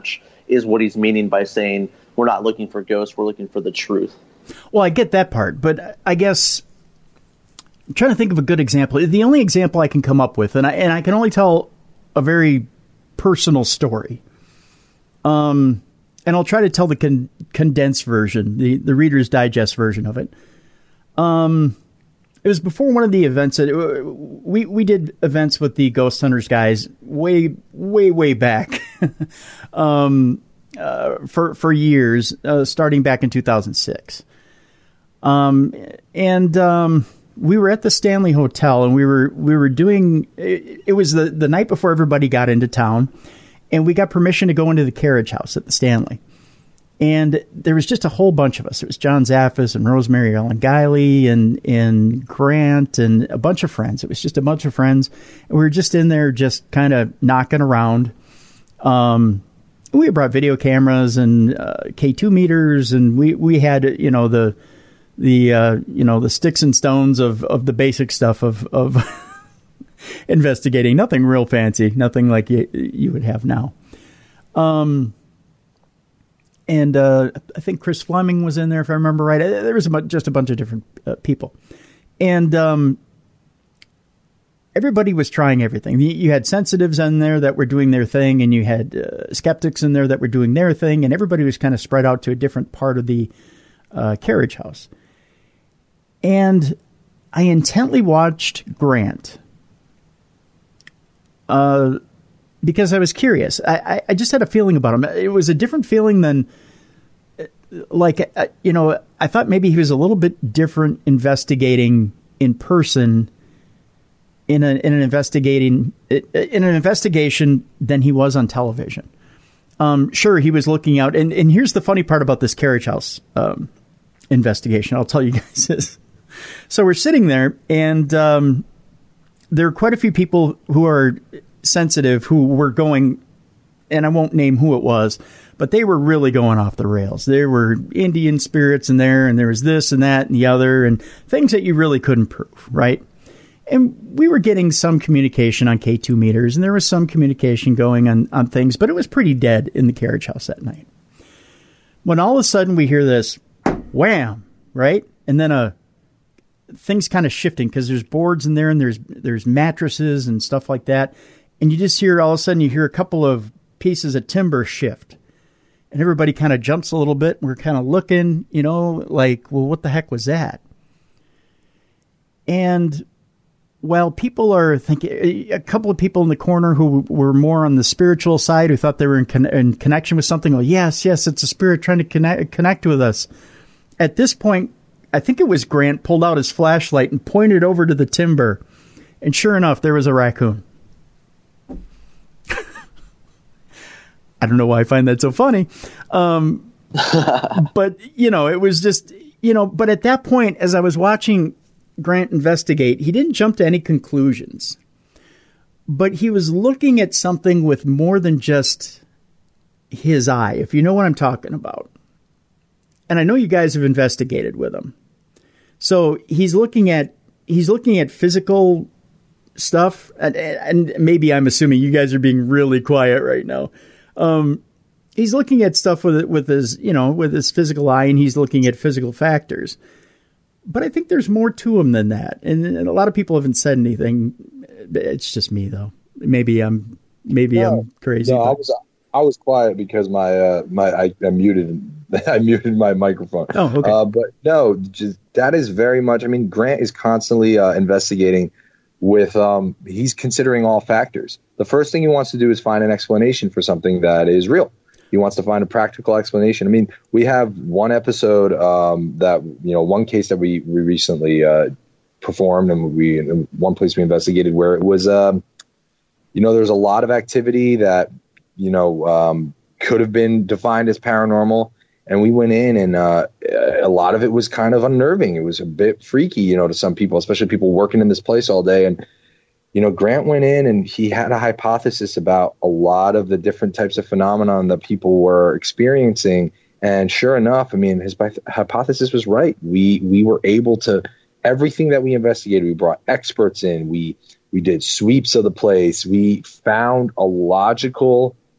is what he's meaning by saying we're not looking for ghosts, we're looking for the truth. Well, I get that part, but I guess I'm trying to think of a good example. The only example I can come up with, and I and I can only tell a very personal story. Um, and I'll try to tell the con- condensed version, the the Reader's Digest version of it. Um, it was before one of the events that it, we we did events with the Ghost Hunters guys way way way back. um. Uh, for for years, uh, starting back in two thousand six, um, and um, we were at the Stanley Hotel, and we were we were doing. It, it was the, the night before everybody got into town, and we got permission to go into the carriage house at the Stanley, and there was just a whole bunch of us. It was John Zaffis and Rosemary Ellen Guiley and and Grant and a bunch of friends. It was just a bunch of friends, and we were just in there, just kind of knocking around. Um. We brought video cameras and uh, K two meters, and we, we had, you know, the the uh, you know the sticks and stones of, of the basic stuff of of investigating. Nothing real fancy, nothing like you, you would have now. Um, and uh, I think Chris Fleming was in there, if I remember right. There was a, just a bunch of different uh, people, and um, everybody was trying everything. You had sensitives in there that were doing their thing, and you had uh, skeptics in there that were doing their thing, and everybody was kind of spread out to a different part of the uh, carriage house. And I intently watched Grant uh, because I was curious. I, I, I just had a feeling about him. It was a different feeling than, like, uh, you know, I thought maybe he was a little bit different investigating in person in, a, in an investigating in an investigation than he was on television. Um, sure, he was looking out, and, and here's the funny part about this carriage house um, investigation. I'll tell you guys this. So we're sitting there, and um, there are quite a few people who are sensitive who were going, and I won't name who it was, but they were really going off the rails. There were Indian spirits in there, and there was this and that and the other, and things that you really couldn't prove, right? And we were getting some communication on K two meters, and there was some communication going on, on things, but it was pretty dead in the carriage house that night. When all of a sudden we hear this wham, right? And then a things kind of shifting because there's boards in there and there's there's mattresses and stuff like that. And you just hear all of a sudden you hear a couple of pieces of timber shift. And everybody kind of jumps a little bit. And we're kind of looking, you know, like, well, what the heck was that? And while people are thinking, a couple of people in the corner who were more on the spiritual side, who thought they were in, con- in connection with something, well, yes, yes, it's a spirit trying to connect, connect with us. At this point, I think it was Grant pulled out his flashlight and pointed over to the timber. And sure enough, there was a raccoon. I don't know why I find that so funny. Um, but, you know, it was just, you know, but at that point, as I was watching Grant investigate, he didn't jump to any conclusions. But he was looking at something with more than just his eye, if you know what I'm talking about. And I know you guys have investigated with him. So he's looking at he's looking at physical stuff, and, and maybe I'm assuming you guys are being really quiet right now. Um, he's looking at stuff with with his you know with his physical eye, and he's looking at physical factors. But I think there's more to him than that, and, and a lot of people haven't said anything. It's just me, though. Maybe I'm maybe no, I'm crazy. No, I was I was quiet because my uh, my I, I muted. I muted my microphone. Oh, okay. Uh, but no, just, that is very much. I mean, Grant is constantly uh, investigating with. Um, he's considering all factors. The first thing he wants to do is find an explanation for something that is real. He wants to find a practical explanation. I mean, we have one episode um, that you know, one case that we we recently uh, performed, and we in one place we investigated where it was, um, you know, there's a lot of activity that you know um, could have been defined as paranormal. And we went in, and uh, a lot of it was kind of unnerving. It was a bit freaky, you know, to some people, especially people working in this place all day. And, you know, Grant went in and he had a hypothesis about a lot of the different types of phenomenon that people were experiencing. And sure enough, I mean, his hypothesis was right. We we were able to, everything that we investigated, we brought experts in. We we did sweeps of the place. We found a logical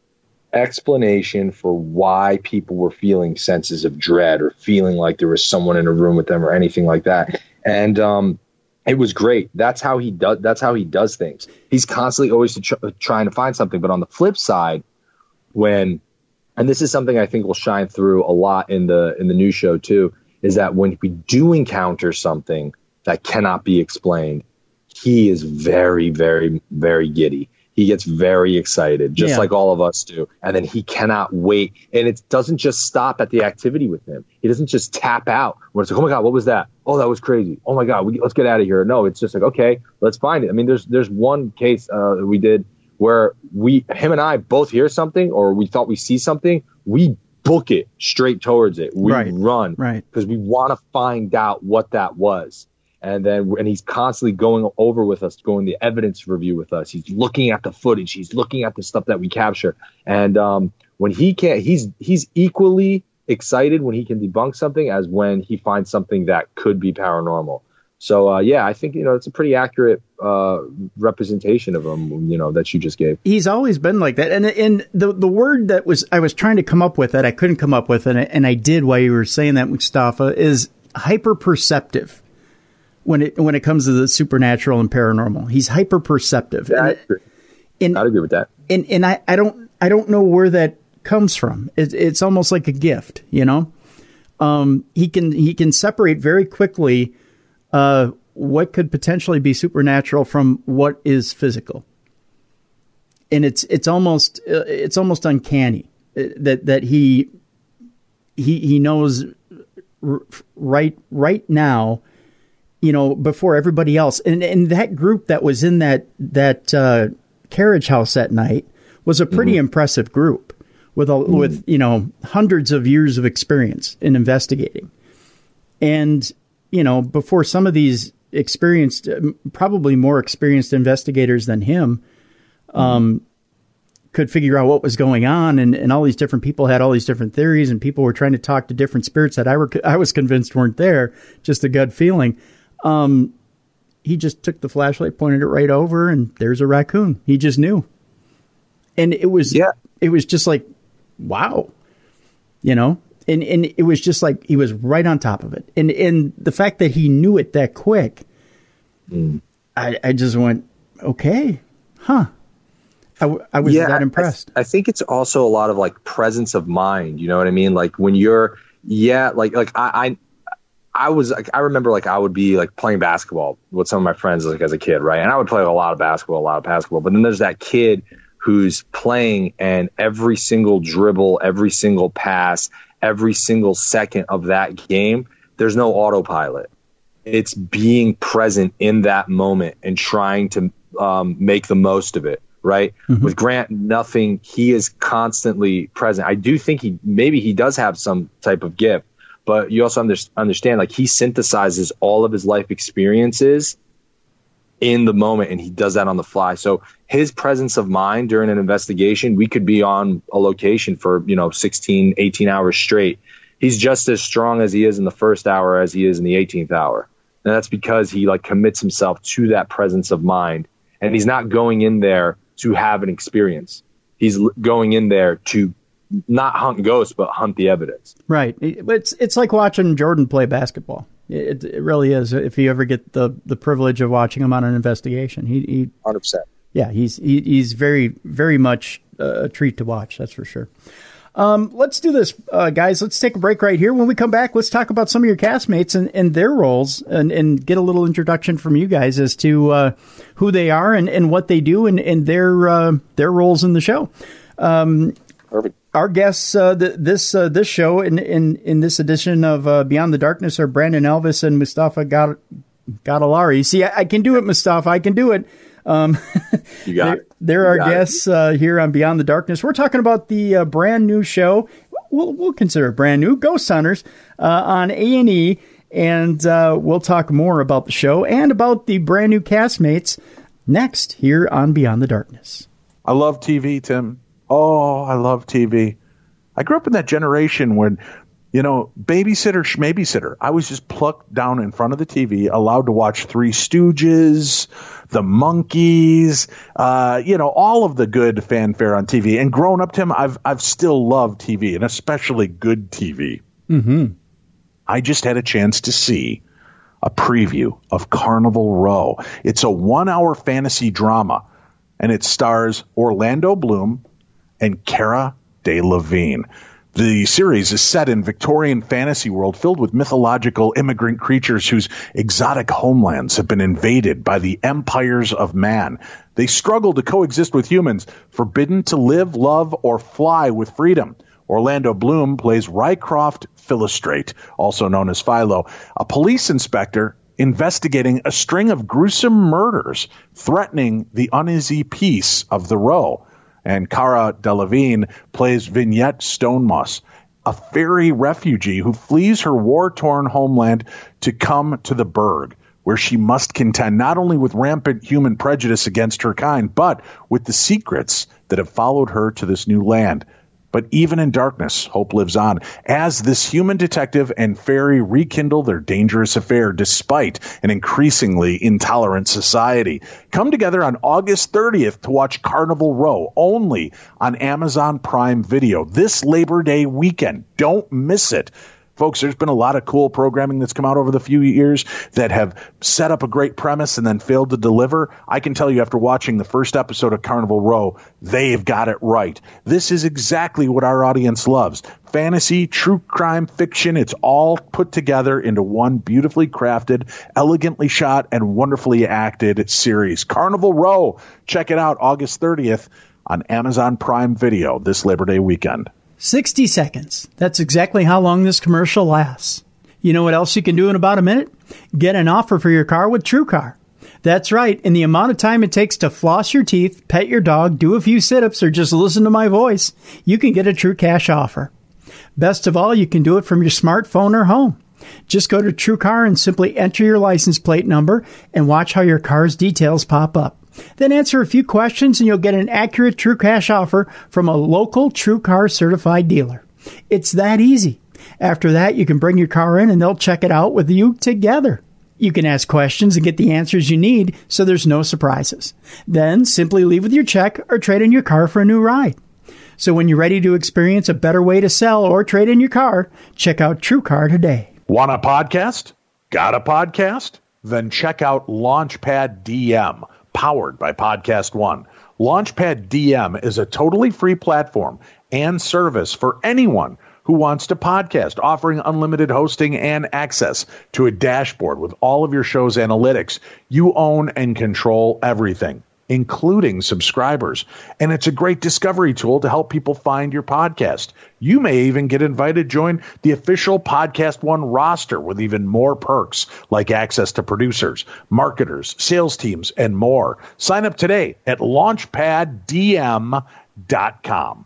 explanation for why people were feeling senses of dread or feeling like there was someone in a room with them or anything like that. And um, it was great. That's how he does. That's how he does things. He's constantly always tr- trying to find something. But on the flip side, when, and this is something I think will shine through a lot in the in the new show too, is that when we do encounter something that cannot be explained, he is very, very, very giddy. He gets very excited, just yeah. like all of us do. And then he cannot wait. And it doesn't just stop at the activity with him. He doesn't just tap out when it's like, oh my God, what was that? Oh, that was crazy. Oh my God, we, let's get out of here. No, it's just like, okay, let's find it. I mean, there's there's one case uh, we did where we, him and I both hear something or we thought we see something. We book it straight towards it. We right. run right. because we want to find out what that was. And then, and he's constantly going over with us, going the evidence review with us. He's looking at the footage. He's looking at the stuff that we capture. And um, when he can't, he's he's equally excited when he can debunk something as when he finds something that could be paranormal. So uh, yeah, I think you know it's a pretty accurate uh, representation of him. You know that you just gave. He's always been like that. And and the the word that was I was trying to come up with that I couldn't come up with, and I, and I did while you were saying that, Mustafa, is hyper perceptive. When it when it comes to the supernatural and paranormal, he's hyper perceptive. Yeah, I agree. And, I'd agree with that. And and I, I don't I don't know where that comes from. It, it's almost like a gift, you know. Um, he can he can separate very quickly uh, what could potentially be supernatural from what is physical, and it's it's almost uh, it's almost uncanny that that he he he knows r- right right now. You know, before everybody else. And and that group that was in that that uh, carriage house that night was a pretty mm-hmm. impressive group with a, mm-hmm. with, you know, hundreds of years of experience in investigating. And, you know, before some of these experienced, probably more experienced investigators than him um, mm-hmm. could figure out what was going on. And, and all these different people had all these different theories, and people were trying to talk to different spirits that I, were, I was convinced weren't there, just a gut feeling. Um, he just took the flashlight, pointed it right over, and there's a raccoon. He just knew. And it was, yeah. it was just like, wow, you know, and, and it was just like, he was right on top of it. And, and the fact that he knew it that quick, mm. I, I just went, okay, huh. I, w- I was yeah, that impressed. I, I think it's also a lot of like presence of mind. You know what I mean? Like when you're, yeah, like, like I, I, I was like, I remember like I would be like playing basketball with some of my friends like as a kid, right? And I would play a lot of basketball, a lot of basketball. But then there's that kid who's playing, and every single dribble, every single pass, every single second of that game, there's no autopilot. It's being present in that moment and trying to um, make the most of it, right? Mm-hmm. With Grant, nothing. He is constantly present. I do think he maybe he does have some type of gift. But you also under, understand, like, he synthesizes all of his life experiences in the moment, and he does that on the fly. So his presence of mind during an investigation, we could be on a location for, you know, sixteen, eighteen hours straight. He's just as strong as he is in the first hour as he is in the eighteenth hour. And that's because he, like, commits himself to that presence of mind. And he's not going in there to have an experience. He's going in there to not hunt ghosts, but hunt the evidence. Right. It's it's like watching Jordan play basketball. It, it really is. If you ever get the, the privilege of watching him on an investigation, he, he one hundred percent. Yeah, he's he, he's very very much a treat to watch. That's for sure. Um, let's do this, uh, guys. Let's take a break right here. When we come back, let's talk about some of your castmates and, and their roles, and, and get a little introduction from you guys as to uh, who they are and, and what they do, and, and their uh, their roles in the show. Um, Perfect. Our guests uh, th- this uh, this show in, in, in this edition of uh, Beyond the Darkness are Brandon Elvis and Mustafa Gat- Gadalari. See, I, I can do it, Mustafa. I can do it. Um, you got it. They're our guests uh, here on Beyond the Darkness. We're talking about the uh, brand new show. We'll, we'll consider it brand new, Ghost Hunters, uh, on A and E. And uh, we'll talk more about the show and about the brand new castmates next here on Beyond the Darkness. I love T V, Tim. Oh, I love T V. I grew up in that generation when You know, babysitter, schmabysitter. I was just plucked down in front of the T V, allowed to watch Three Stooges, The Monkees, uh, you know, all of the good fanfare on T V. And growing up, Tim, I've I've still loved T V, and especially good T V. Mm-hmm. I just had a chance to see a preview of Carnival Row. It's a one-hour fantasy drama, and it stars Orlando Bloom and Cara Delevingne. The series is set in Victorian fantasy world filled with mythological immigrant creatures whose exotic homelands have been invaded by the empires of man. They struggle to coexist with humans, forbidden to live, love, or fly with freedom. Orlando Bloom plays Rycroft Philostrate, also known as Philo, a police inspector investigating a string of gruesome murders threatening the uneasy peace of the Row. And Cara Delevingne plays Vignette Stonemoss, a fairy refugee who flees her war-torn homeland to come to the Burg, where she must contend not only with rampant human prejudice against her kind, but with the secrets that have followed her to this new land. But even in darkness, hope lives on, as this human detective and fairy rekindle their dangerous affair despite an increasingly intolerant society. Come together on August thirtieth to watch Carnival Row, only on Amazon Prime Video, this Labor Day weekend. Don't miss it. Folks, there's been a lot of cool programming that's come out over the few years that have set up a great premise and then failed to deliver. I can tell you after watching the first episode of Carnival Row, they've got it right. This is exactly what our audience loves. Fantasy, true crime, fiction, it's all put together into one beautifully crafted, elegantly shot, and wonderfully acted series. Carnival Row. Check it out August thirtieth on Amazon Prime Video this Labor Day weekend. sixty seconds. That's exactly how long this commercial lasts. You know what else you can do in about a minute? Get an offer for your car with TrueCar. That's right. In the amount of time it takes to floss your teeth, pet your dog, do a few sit-ups, or just listen to my voice, you can get a True Cash offer. Best of all, you can do it from your smartphone or home. Just go to TrueCar and simply enter your license plate number and watch how your car's details pop up. Then answer a few questions and you'll get an accurate True Cash offer from a local TrueCar certified dealer. It's that easy. After that, you can bring your car in and they'll check it out with you together. You can ask questions and get the answers you need so there's no surprises. Then simply leave with your check or trade in your car for a new ride. So when you're ready to experience a better way to sell or trade in your car, check out TrueCar today. Want a podcast? Got a podcast? Then check out Launchpad D M. Powered by Podcast One. Launchpad D M is a totally free platform and service for anyone who wants to podcast, offering unlimited hosting and access to a dashboard with all of your show's analytics. You own and control everything, including subscribers. And it's a great discovery tool to help people find your podcast. You may even get invited to join the official Podcast One roster with even more perks, like access to producers, marketers, sales teams, and more. Sign up today at launchpad d m dot com.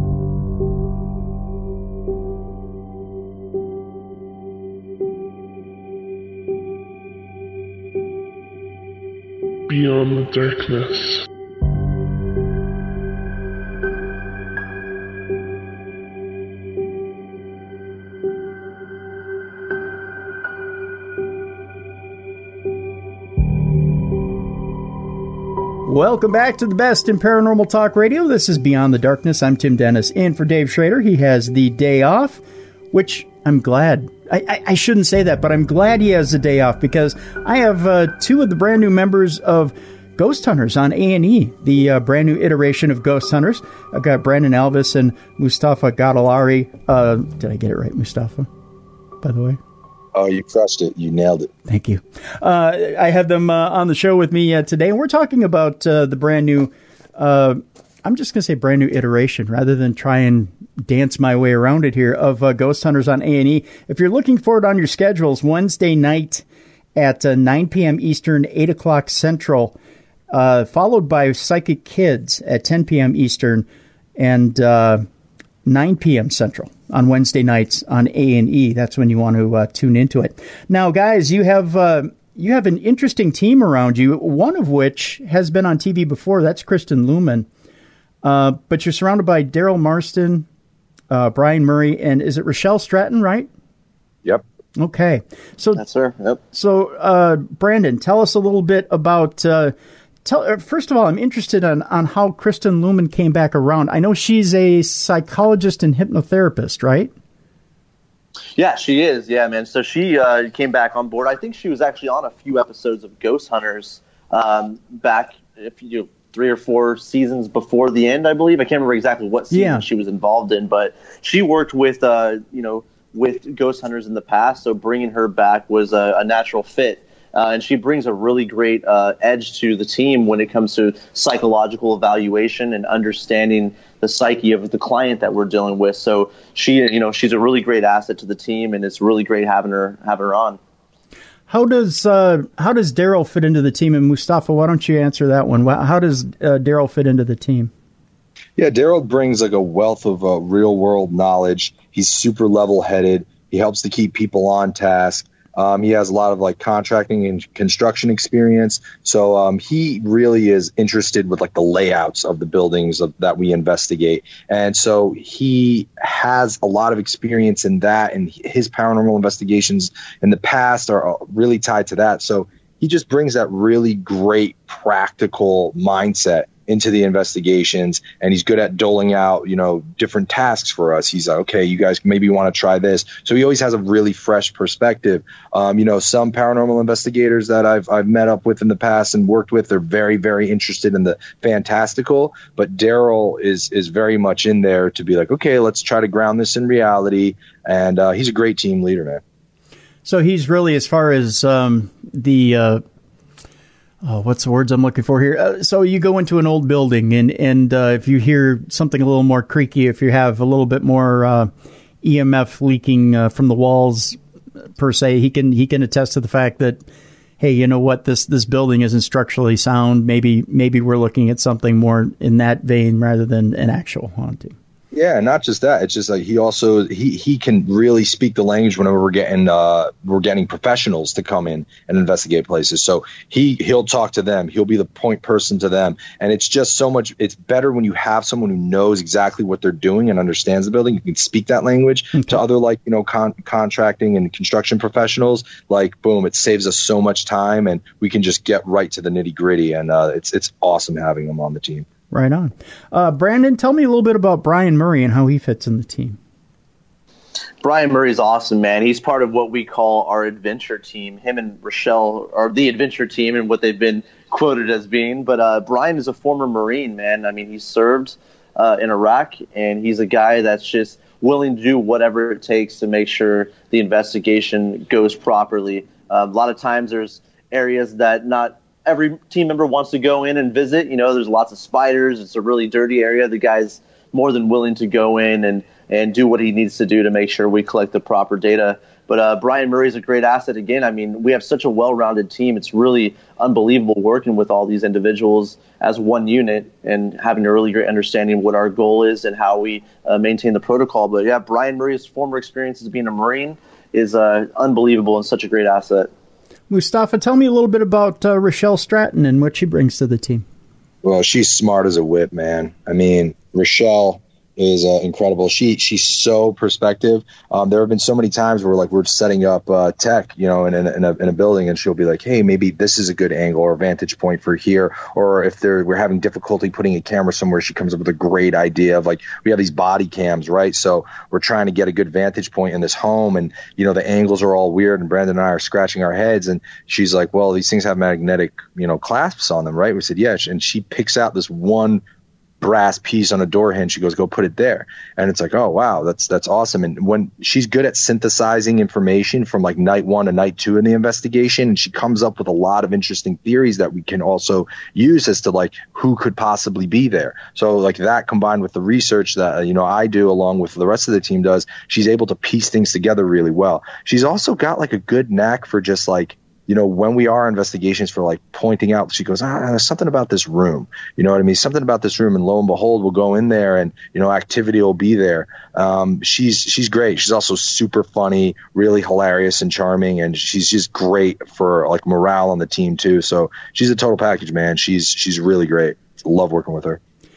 Beyond the darkness. Welcome back to the best in paranormal talk radio. This is Beyond the Darkness. I'm Tim Dennis, in for Dave Schrader. He has the day off, which I'm glad. I, I, I shouldn't say that, but I'm glad he has the day off because I have uh, two of the brand new members of Ghost Hunters on A and E, the uh, brand new iteration of Ghost Hunters. I've got Brandon Alvis and Mustafa Gadalari. Uh, did I get it right, Mustafa, by the way? Oh, you crushed it. You nailed it. Thank you. Uh, I have them uh, on the show with me uh, today, and we're talking about uh, the brand new, uh, I'm just going to say brand new iteration rather than try and dance my way around it here, of uh, Ghost Hunters on A and E. If you're looking for it on your schedules, Wednesday night at uh, nine p.m. Eastern, eight o'clock Central, uh, followed by Psychic Kids at ten p.m. Eastern and uh, nine p.m. Central on Wednesday nights on A and E. That's when you want to uh, tune into it. Now, guys, you have uh, you have an interesting team around you, one of which has been on T V before. That's Kristen Luman. Uh, but you're surrounded by Daryl Marston, uh, Brian Murray, and is it Rochelle Stratton, right? Yep. Okay. So that's her. Yep. So, uh, Brandon, tell us a little bit about. Uh, tell first of all, I'm interested on on how Kristen Luman came back around. I know she's a psychologist and hypnotherapist, right? Yeah, she is. Yeah, man. So she uh, came back on board. I think she was actually on a few episodes of Ghost Hunters um, back, if you know, three or four seasons before the end, I believe. I can't remember exactly what season yeah. she was involved in, but she worked with, uh, you know, with Ghost Hunters in the past. So bringing her back was a, a natural fit. Uh, and she brings a really great uh, edge to the team when it comes to psychological evaluation and understanding the psyche of the client that we're dealing with. So she, you know, she's a really great asset to the team, and it's really great having her having her on. How does uh, how does Daryl fit into the team? And Mustafa, why don't you answer that one? How does uh, Daryl fit into the team? Yeah, Daryl brings like a wealth of uh, real world knowledge. He's super level headed. He helps to keep people on task. Um, he has a lot of like contracting and construction experience. So um, he really is interested with like the layouts of the buildings of, that we investigate. And so he has a lot of experience in that, and his paranormal investigations in the past are really tied to that. So he just brings that really great practical mindset into the investigations, and he's good at doling out, you know, different tasks for us. He's like, okay, you guys maybe want to try this. So he always has a really fresh perspective. Um, you know, some paranormal investigators that I've I've met up with in the past and worked with, they're very, very interested in the fantastical, but Daryl is is very much in there to be like, okay, let's try to ground this in reality. And uh, he's a great team leader, man. So he's really, as far as um, the uh Oh, what's the words I'm looking for here? Uh, so you go into an old building, and, and uh, if you hear something a little more creaky, if you have a little bit more uh, E M F leaking uh, from the walls, per se, he can he can attest to the fact that, hey, you know what, this this building isn't structurally sound. Maybe maybe we're looking at something more in that vein rather than an actual haunting. Yeah, not just that. It's just like he also he he can really speak the language whenever we're getting uh we're getting professionals to come in and investigate places. So he he'll talk to them. He'll be the point person to them. And it's just so much. It's better when you have someone who knows exactly what they're doing and understands the building. You can speak that language okay. to other like you know con- contracting and construction professionals. Like boom, it saves us so much time, and we can just get right to the nitty gritty. And uh, it's it's awesome having them on the team. Right on. Uh, Brandon, tell me a little bit about Brian Murray and how he fits in the team. Brian Murray's awesome, man. He's part of what we call our adventure team. Him and Rochelle are the adventure team and what they've been quoted as being. But uh, Brian is a former Marine, man. I mean, he served uh, in Iraq, and he's a guy that's just willing to do whatever it takes to make sure the investigation goes properly. Uh, a lot of times there's areas that not every team member wants to go in and visit. You know, there's lots of spiders. It's a really dirty area. The guy's more than willing to go in and, and do what he needs to do to make sure we collect the proper data. But uh, Brian Murray's a great asset. Again, I mean, we have such a well-rounded team. It's really unbelievable working with all these individuals as one unit and having a really great understanding of what our goal is and how we uh, maintain the protocol. But yeah, Brian Murray's former experience as being a Marine is uh, unbelievable and such a great asset. Mustafa, tell me a little bit about uh, Rochelle Stratton and what she brings to the team. Well, she's smart as a whip, man. I mean, Rochelle is uh, incredible. She she's so perspective. Um, there have been so many times where like we're setting up uh, tech, you know, in, in, in, a, in a building, and she'll be like, "Hey, maybe this is a good angle or vantage point for here." Or if they're we're having difficulty putting a camera somewhere, she comes up with a great idea of like we have these body cams, right? So we're trying to get a good vantage point in this home, and you know the angles are all weird. And Brandon and I are scratching our heads, and she's like, "Well, these things have magnetic, you know, clasps on them, right?" We said, "Yeah," and she picks out this one brass piece on a door hinge. She goes, "Go put it there." And it's like, oh wow, that's that's awesome. And when she's good at synthesizing information from like night one to night two in the investigation, and she comes up with a lot of interesting theories that we can also use as to like who could possibly be there. So like that combined with the research that you know I do along with the rest of the team does, she's able to piece things together really well. She's also got like a good knack for just like, you know, when we are investigations for like pointing out, she goes, ah, there's something about this room. You know what I mean? Something about this room. And lo and behold, we'll go in there and, you know, activity will be there. Um, she's, she's great. She's also super funny, really hilarious and charming. And she's just great for like morale on the team too. So she's a total package, man. She's, she's really great. Love working with her.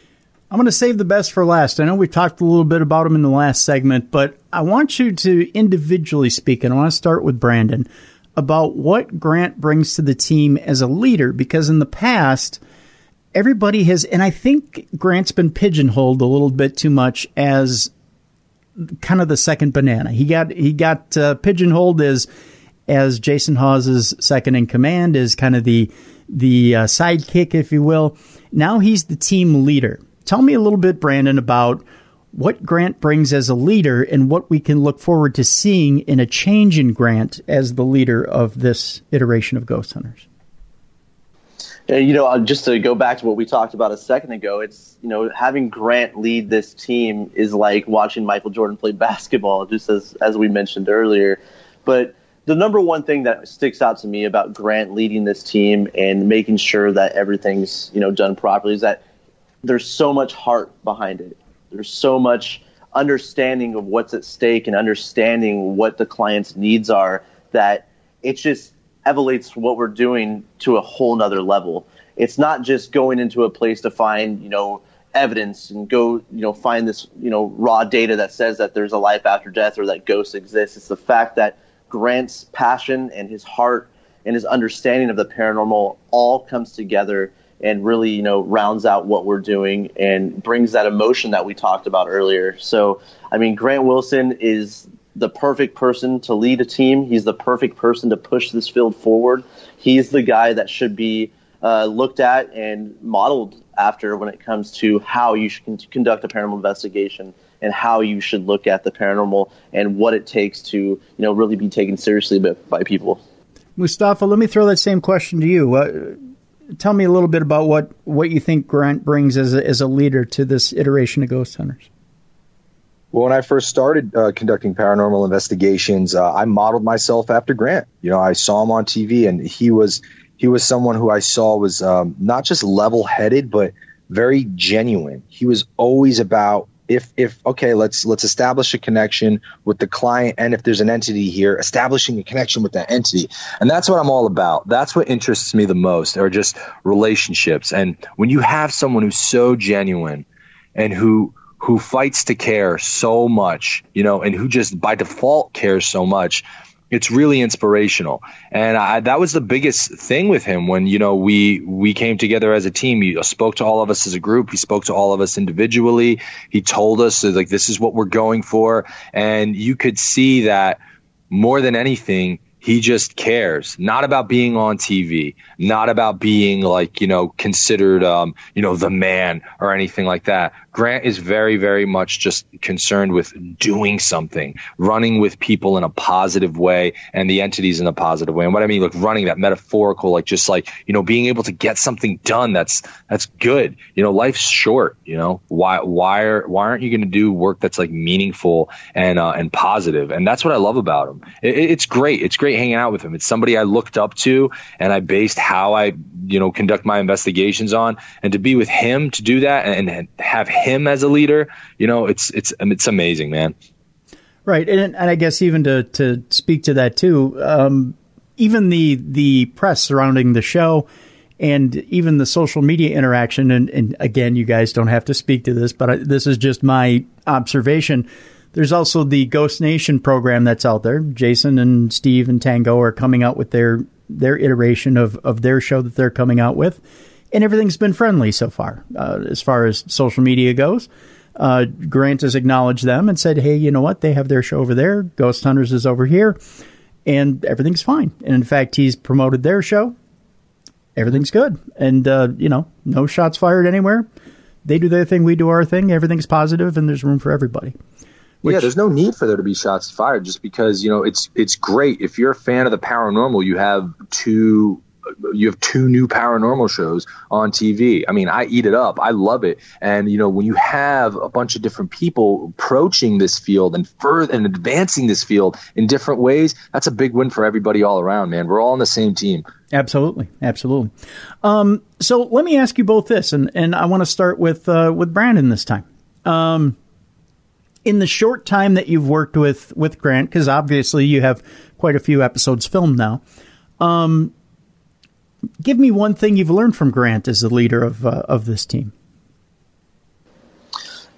I'm going to save the best for last. I know we talked a little bit about him in the last segment, but I want you to individually speak, and I want to start with Brandon, about what Grant brings to the team as a leader, because in the past, everybody has, and I think Grant's been pigeonholed a little bit too much as kind of the second banana. He got he got uh, pigeonholed as as Jason Hawes's second in command, as kind of the the uh, sidekick, if you will. Now he's the team leader. Tell me a little bit, Brandon, about what Grant brings as a leader and what we can look forward to seeing in a change in Grant as the leader of this iteration of Ghost Hunters. Yeah, you know, just to go back to what we talked about a second ago, it's, you know, having Grant lead this team is like watching Michael Jordan play basketball, just as, as we mentioned earlier. But the number one thing that sticks out to me about Grant leading this team and making sure that everything's, you know, done properly is that there's so much heart behind it. There's so much understanding of what's at stake and understanding what the client's needs are that it just elevates what we're doing to a whole nother level. It's not just going into a place to find, you know, evidence and go, you know, find this, you know, raw data that says that there's a life after death or that ghosts exist. It's the fact that Grant's passion and his heart and his understanding of the paranormal all comes together and really, you know, rounds out what we're doing and brings that emotion that we talked about earlier. So, I mean, Grant Wilson is the perfect person to lead a team. He's the perfect person to push this field forward. He's the guy that should be uh, looked at and modeled after when it comes to how you should con- conduct a paranormal investigation and how you should look at the paranormal and what it takes to, you know, really be taken seriously by, by people. Mustafa, let me throw that same question to you. Uh, tell me a little bit about what, what you think Grant brings as a, as a leader to this iteration of Ghost Hunters. Well, when I first started uh, conducting paranormal investigations, uh, I modeled myself after Grant. You know, I saw him on T V, and he was he was someone who I saw was um, not just level-headed, but very genuine. He was always about if if okay, let's let's establish a connection with the client, and if there's an entity here, establishing a connection with that entity. And that's what I'm all about. That's what interests me the most, are just relationships. And when you have someone who's so genuine and who who fights to care so much, you know, and who just by default cares so much, it's really inspirational. And I, that was the biggest thing with him when, you know, we we came together as a team. He spoke to all of us as a group. He spoke to all of us individually. He told us, like, this is what we're going for. And you could see that more than anything, he just cares, not about being on T V, not about being like, you know, considered, um, you know, the man or anything like that. Grant is very, very much just concerned with doing something, running with people in a positive way and the entities in a positive way. And what I mean, like running that metaphorical, like just like, you know, being able to get something done. That's, that's good. You know, life's short, you know, why, why are, why aren't you going to do work that's like meaningful and, uh, and positive? And that's what I love about him. It, it's great. It's great hanging out with him. It's somebody I looked up to and I based how I, you know, conduct my investigations on, and to be with him to do that and, and have him as a leader, you know, it's, it's, it's amazing, man. Right. And, and I guess even to, to speak to that too, um, even the, the press surrounding the show and even the social media interaction. And, and again, you guys don't have to speak to this, but I, this is just my observation. There's also the Ghost Nation program that's out there. Jason and Steve and Tango are coming out with their, their iteration of, of their show that they're coming out with. And everything's been friendly so far, uh, as far as social media goes. Uh, Grant has acknowledged them and said, hey, you know what? They have their show over there. Ghost Hunters is over here. And everything's fine. And in fact, he's promoted their show. Everything's good. And, uh, you know, no shots fired anywhere. They do their thing. We do our thing. Everything's positive, and there's room for everybody. Which, yeah, there's no need for there to be shots fired, just because, you know, it's it's great. If you're a fan of the paranormal, you have two you have two new paranormal shows on T V. I mean, I eat it up. I love it. And, you know, when you have a bunch of different people approaching this field and further and advancing this field in different ways, that's a big win for everybody all around, man. We're all on the same team. Absolutely. Absolutely. Um, so let me ask you both this, and, and I want to start with, uh, with Brandon this time. Um, in the short time that you've worked with, with Grant, because obviously you have quite a few episodes filmed now, um, give me one thing you've learned from Grant as the leader of uh, of this team.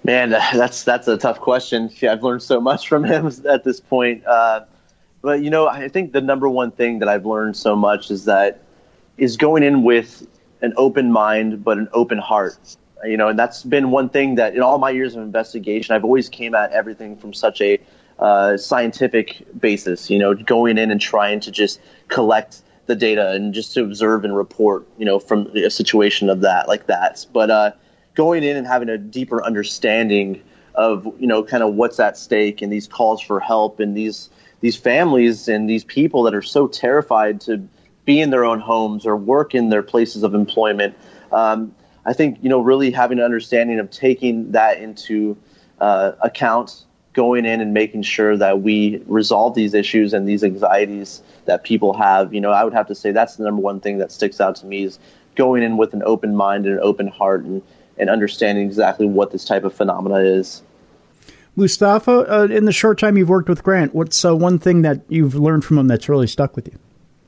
Man, that's that's a tough question. Yeah, I've learned so much from him at this point. Uh, but, you know, I think the number one thing that I've learned so much is that is going in with an open mind, but an open heart. You know, and that's been one thing that in all my years of investigation, I've always came at everything from such a uh, scientific basis, you know, going in and trying to just collect the data and just to observe and report, you know, from a situation of that like that. But uh, going in and having a deeper understanding of, you know, kind of what's at stake and these calls for help and these these families and these people that are so terrified to be in their own homes or work in their places of employment. Um, I think, you know, really having an understanding of taking that into uh, account, going in and making sure that we resolve these issues and these anxieties that people have. You know, I would have to say that's the number one thing that sticks out to me is going in with an open mind and an open heart and, and understanding exactly what this type of phenomena is. Mustafa, uh, in the short time you've worked with Grant, what's uh, one thing that you've learned from him that's really stuck with you?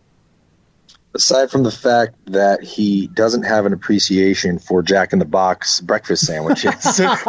Aside from the fact that he doesn't have an appreciation for Jack in the Box breakfast sandwiches, um,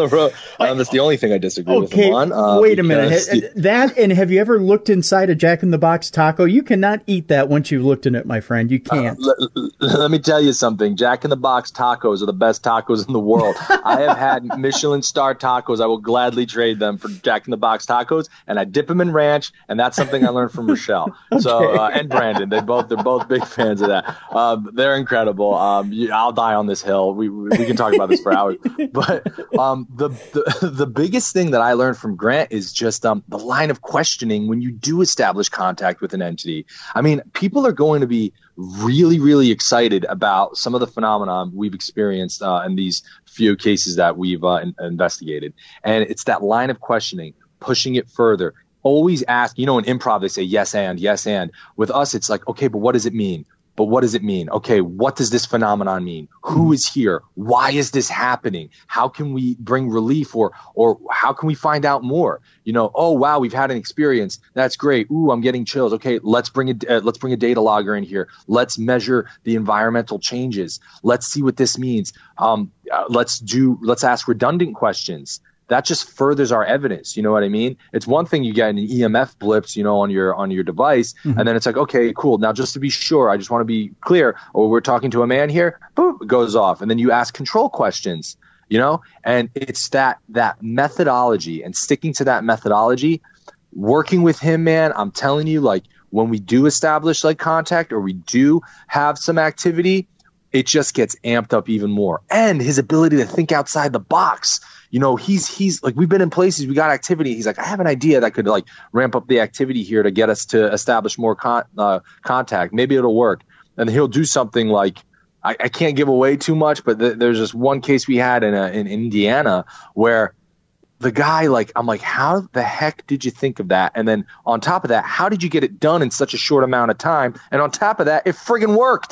that's the only thing I disagree okay, with him on. Uh, wait a minute. You, that, and have you ever looked inside a Jack in the Box taco? You cannot eat that once you've looked in it, my friend. You can't. Uh, let, let me tell you something. Jack in the Box tacos are the best tacos in the world. I have had Michelin star tacos. I will gladly trade them for Jack in the Box tacos, and I dip them in ranch, and that's something I learned from Rochelle. okay. So uh, and Brandon. They both they're both big fans of that. Um, they're incredible. Um, you, I'll die on this hill. We we can talk about this for hours. But um, the, the the biggest thing that I learned from Grant is just um, the line of questioning when you do establish contact with an entity. I mean, people are going to be really, really excited about some of the phenomena we've experienced uh, in these few cases that we've uh, in, investigated. And it's that line of questioning, pushing it further. Always ask, you know, in improv, they say yes and, yes and. With us, it's like, okay, but what does it mean? But what does it mean? Okay, what does this phenomenon mean? Who is here? Why is this happening? How can we bring relief or or how can we find out more? You know, oh, wow, we've had an experience. That's great. Ooh, I'm getting chills. Okay, let's bring a, uh, let's bring a data logger in here. Let's measure the environmental changes. Let's see what this means. Um, uh, let's do, let's ask redundant questions. That just furthers our evidence. You know what I mean? It's one thing you get an E M F blips, you know, on your on your device, mm-hmm. and then it's like, okay, cool. Now, just to be sure, I just want to be clear. Or we're talking to a man here, boom, it goes off, and then you ask control questions, you know. And it's that that methodology and sticking to that methodology, working with him, man. I'm telling you, like when we do establish like contact or we do have some activity, it just gets amped up even more. And his ability to think outside the box. You know, he's he's like, we've been in places, we got activity. He's like, I have an idea that could like ramp up the activity here to get us to establish more con- uh, contact. Maybe it'll work. And he'll do something like, I, I can't give away too much, but th- there's this one case we had in a, in Indiana where the guy, like, I'm like, how the heck did you think of that? And then on top of that, how did you get it done in such a short amount of time? And on top of that, it friggin' worked.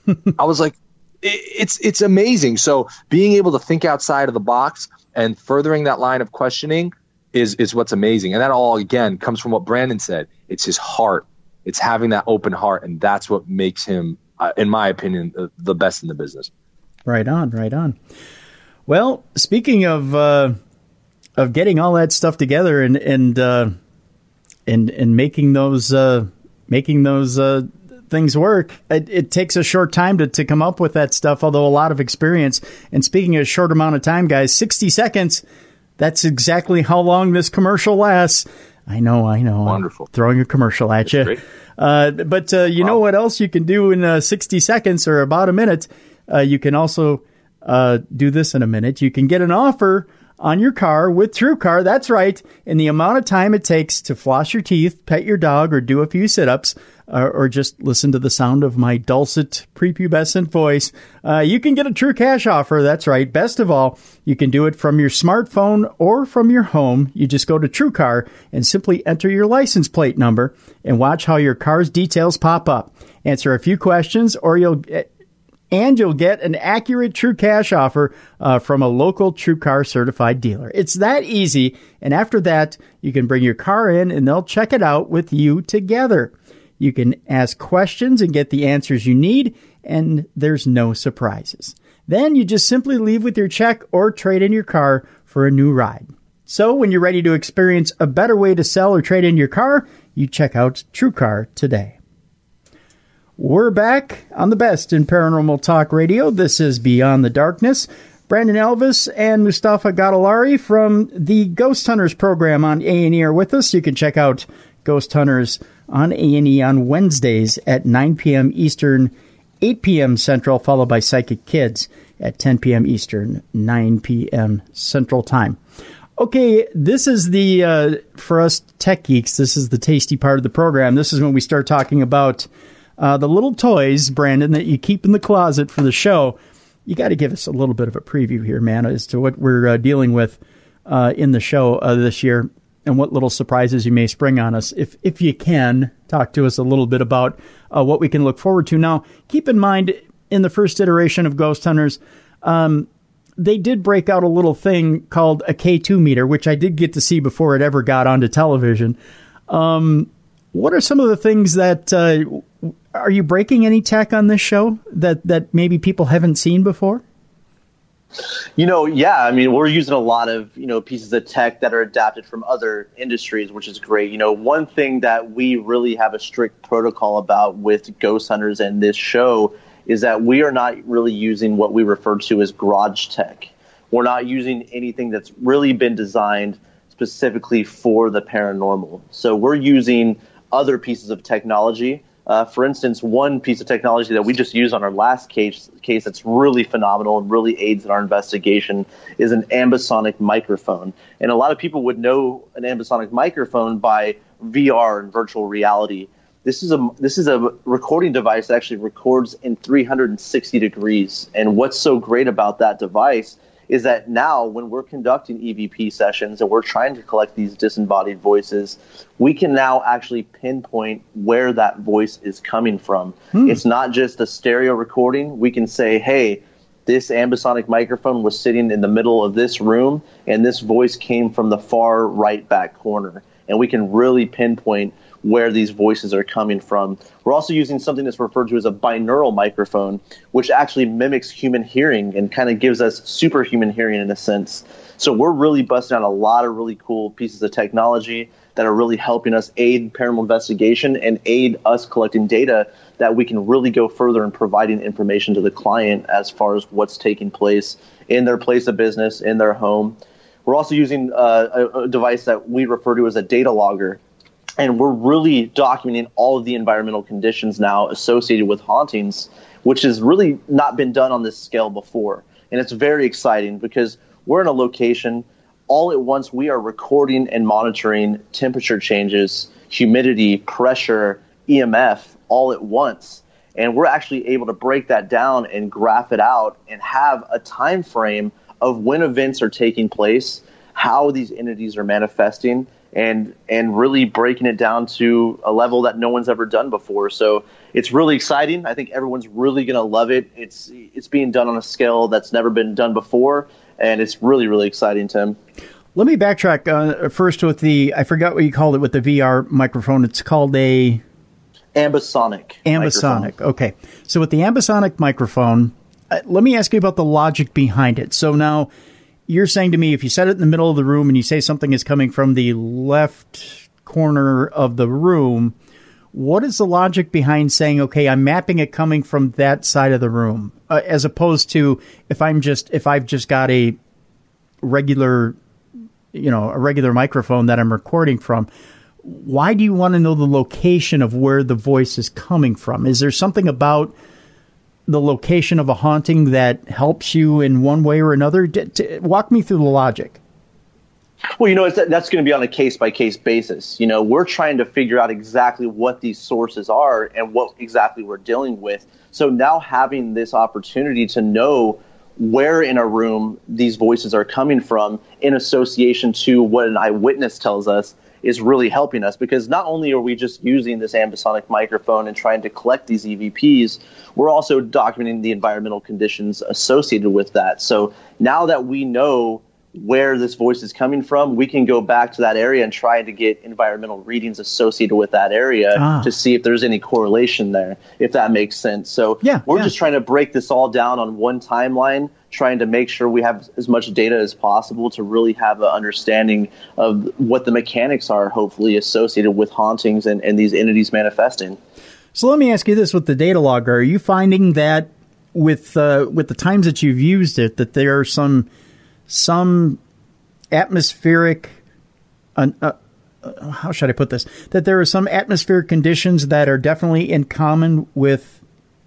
I was like, it, it's it's amazing. So being able to think outside of the box and furthering that line of questioning is is what's amazing. And that all, again, comes from what Brandon said. It's his heart. It's having that open heart, and that's what makes him, uh, in my opinion, the, the best in the business. Right on, right on. Well, speaking of uh, of getting all that stuff together and and uh, and and making those uh, making those uh, things work, it, it takes a short time to, to come up with that stuff, although a lot of experience. And speaking of a short amount of time, guys, sixty seconds, that's exactly how long this commercial lasts. I know, I know. Wonderful. I'm throwing a commercial at that's you. Uh, but uh, you wow. know what else you can do in uh, sixty seconds or about a minute? Uh, you can also uh, do this in a minute. You can get an offer on your car with TrueCar. That's right. In the amount of time it takes to floss your teeth, pet your dog, or do a few sit-ups, or, or just listen to the sound of my dulcet, prepubescent voice, uh, you can get a True Cash offer. That's right. Best of all, you can do it from your smartphone or from your home. You just go to TrueCar and simply enter your license plate number and watch how your car's details pop up. Answer a few questions, or you'll get And you'll get an accurate True Cash offer uh, from a local TrueCar certified dealer. It's that easy. And after that, you can bring your car in and they'll check it out with you together. You can ask questions and get the answers you need, and there's no surprises. Then you just simply leave with your check or trade in your car for a new ride. So when you're ready to experience a better way to sell or trade in your car, you check out TrueCar today. We're back on the best in paranormal talk radio. This is Beyond the Darkness. Brandon Elvis and Mustafa Gadalari from the Ghost Hunters program on A and E are with us. You can check out Ghost Hunters on A and E on Wednesdays at nine p.m. Eastern, eight p.m. Central, followed by Psychic Kids at ten p.m. Eastern, nine p.m. Central Time. Okay, this is the, uh, for us tech geeks, this is the tasty part of the program. This is when we start talking about uh, the little toys, Brandon, that you keep in the closet for the show. You got to give us a little bit of a preview here, man, as to what we're uh, dealing with uh, in the show uh, this year and what little surprises you may spring on us. If if you can, talk to us a little bit about uh, what we can look forward to. Now, keep in mind, in the first iteration of Ghost Hunters, um, they did break out a little thing called a K two meter, which I did get to see before it ever got onto television. Um, what are some of the things that, uh, are you breaking any tech on this show that, that maybe people haven't seen before? You know, yeah, I mean, we're using a lot of, you know, pieces of tech that are adapted from other industries, which is great. You know, one thing that we really have a strict protocol about with Ghost Hunters and this show is that we are not really using what we refer to as garage tech. We're not using anything that's really been designed specifically for the paranormal. So we're using other pieces of technology. Uh, for instance, one piece of technology that we just used on our last case, case that's really phenomenal and really aids in our investigation is an ambisonic microphone. And a lot of people would know an ambisonic microphone by V R and virtual reality. This is a this is a recording device that actually records in three hundred sixty degrees. And what's so great about that device is that now when we're conducting E V P sessions and we're trying to collect these disembodied voices, we can now actually pinpoint where that voice is coming from. Hmm. It's not just a stereo recording. We can say, hey, this ambisonic microphone was sitting in the middle of this room, and this voice came from the far right back corner. And we can really pinpoint where these voices are coming from. We're also using something that's referred to as a binaural microphone, which actually mimics human hearing and kind of gives us superhuman hearing in a sense. So we're really busting out a lot of really cool pieces of technology that are really helping us aid paranormal investigation and aid us collecting data that we can really go further in providing information to the client as far as what's taking place in their place of business, in their home. We're also using uh, a, a device that we refer to as a data logger. And we're really documenting all of the environmental conditions now associated with hauntings, which has really not been done on this scale before. And it's very exciting because we're in a location, all at once we are recording and monitoring temperature changes, humidity, pressure, E M F, all at once. And we're actually able to break that down and graph it out and have a time frame of when events are taking place, how these entities are manifesting, and and really breaking it down to a level that no one's ever done before. So it's really exciting. I think everyone's really going to love it. It's it's being done on a scale that's never been done before, and it's really, really exciting, Tim. Let me backtrack uh, first with the, I forgot what you called it with the V R microphone. It's called a... Ambisonic. Ambisonic, microphone. Okay. So with the ambisonic microphone, uh, let me ask you about the logic behind it. So now... You're saying to me, if you set it in the middle of the room and you say something is coming from the left corner of the room, what is the logic behind saying, okay, I'm mapping it coming from that side of the room, uh, as opposed to if I'm just if I've just got a regular, you know, a regular microphone that I'm recording from? Why do you want to know the location of where the voice is coming from? Is there something about the location of a haunting that helps you in one way or another? D- t- walk me through the logic. Well, you know, it's, that's going to be on a case-by-case basis. You know, we're trying to figure out exactly what these sources are and what exactly we're dealing with. So now having this opportunity to know where in a room these voices are coming from in association to what an eyewitness tells us is really helping us, because not only are we just using this ambisonic microphone and trying to collect these E V Ps, we're also documenting the environmental conditions associated with that. So now that we know where this voice is coming from, we can go back to that area and try to get environmental readings associated with that area ah. to see if there's any correlation there, if that makes sense. So yeah, we're yeah. just trying to break this all down on one timeline, trying to make sure we have as much data as possible to really have an understanding of what the mechanics are, hopefully associated with hauntings and, and these entities manifesting. So let me ask you this with the data logger. Are you finding that with uh, with the times that you've used it, that there are some some atmospheric, uh, uh, how should I put this, that there are some atmospheric conditions that are definitely in common with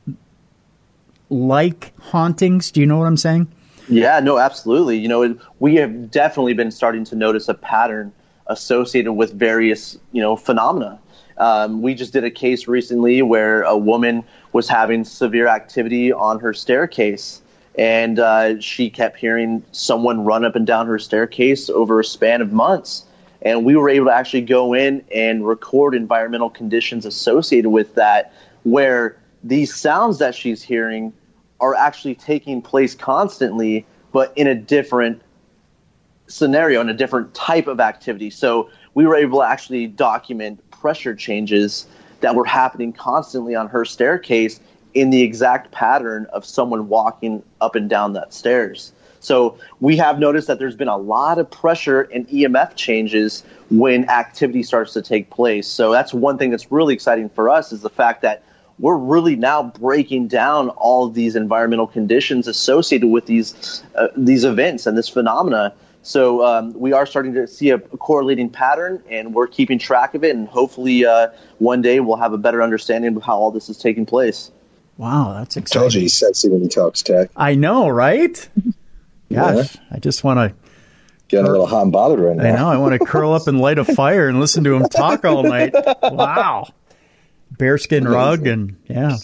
like hauntings? Do you know what I'm saying? Yeah, no, absolutely. You know, it, we have definitely been starting to notice a pattern associated with various, you know, phenomena. Um, we just did a case recently where a woman was having severe activity on her staircase, and uh, she kept hearing someone run up and down her staircase over a span of months. And we were able to actually go in and record environmental conditions associated with that, where these sounds that she's hearing are actually taking place constantly, but in a different scenario, in a different type of activity. So we were able to actually document pressure changes that were happening constantly on her staircase in the exact pattern of someone walking up and down that stairs. So we have noticed that there's been a lot of pressure and E M F changes when activity starts to take place. So that's one thing that's really exciting for us, is the fact that we're really now breaking down all of these environmental conditions associated with these uh, these events and this phenomena. So um, we are starting to see a, a correlating pattern, and we're keeping track of it. And hopefully uh, one day we'll have a better understanding of how all this is taking place. Wow, that's exciting. I told you he's sexy when he talks tech. I know, right? Gosh, yeah. I just want to... Getting a little hot and bothered right now. I know. I want to curl up and light a fire and listen to him talk all night. Wow. Bearskin Amazing. Rug and, yeah.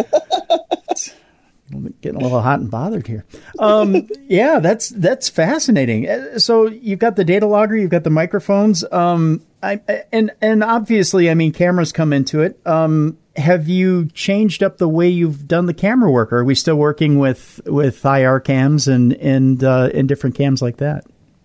Getting a little hot and bothered here. Um, yeah, that's that's fascinating. So you've got the data logger, you've got the microphones, um, I, and and obviously, I mean, cameras come into it. Um, have you changed up the way you've done the camera work? Or are we still working with with I R cams and and uh, and different cams like that?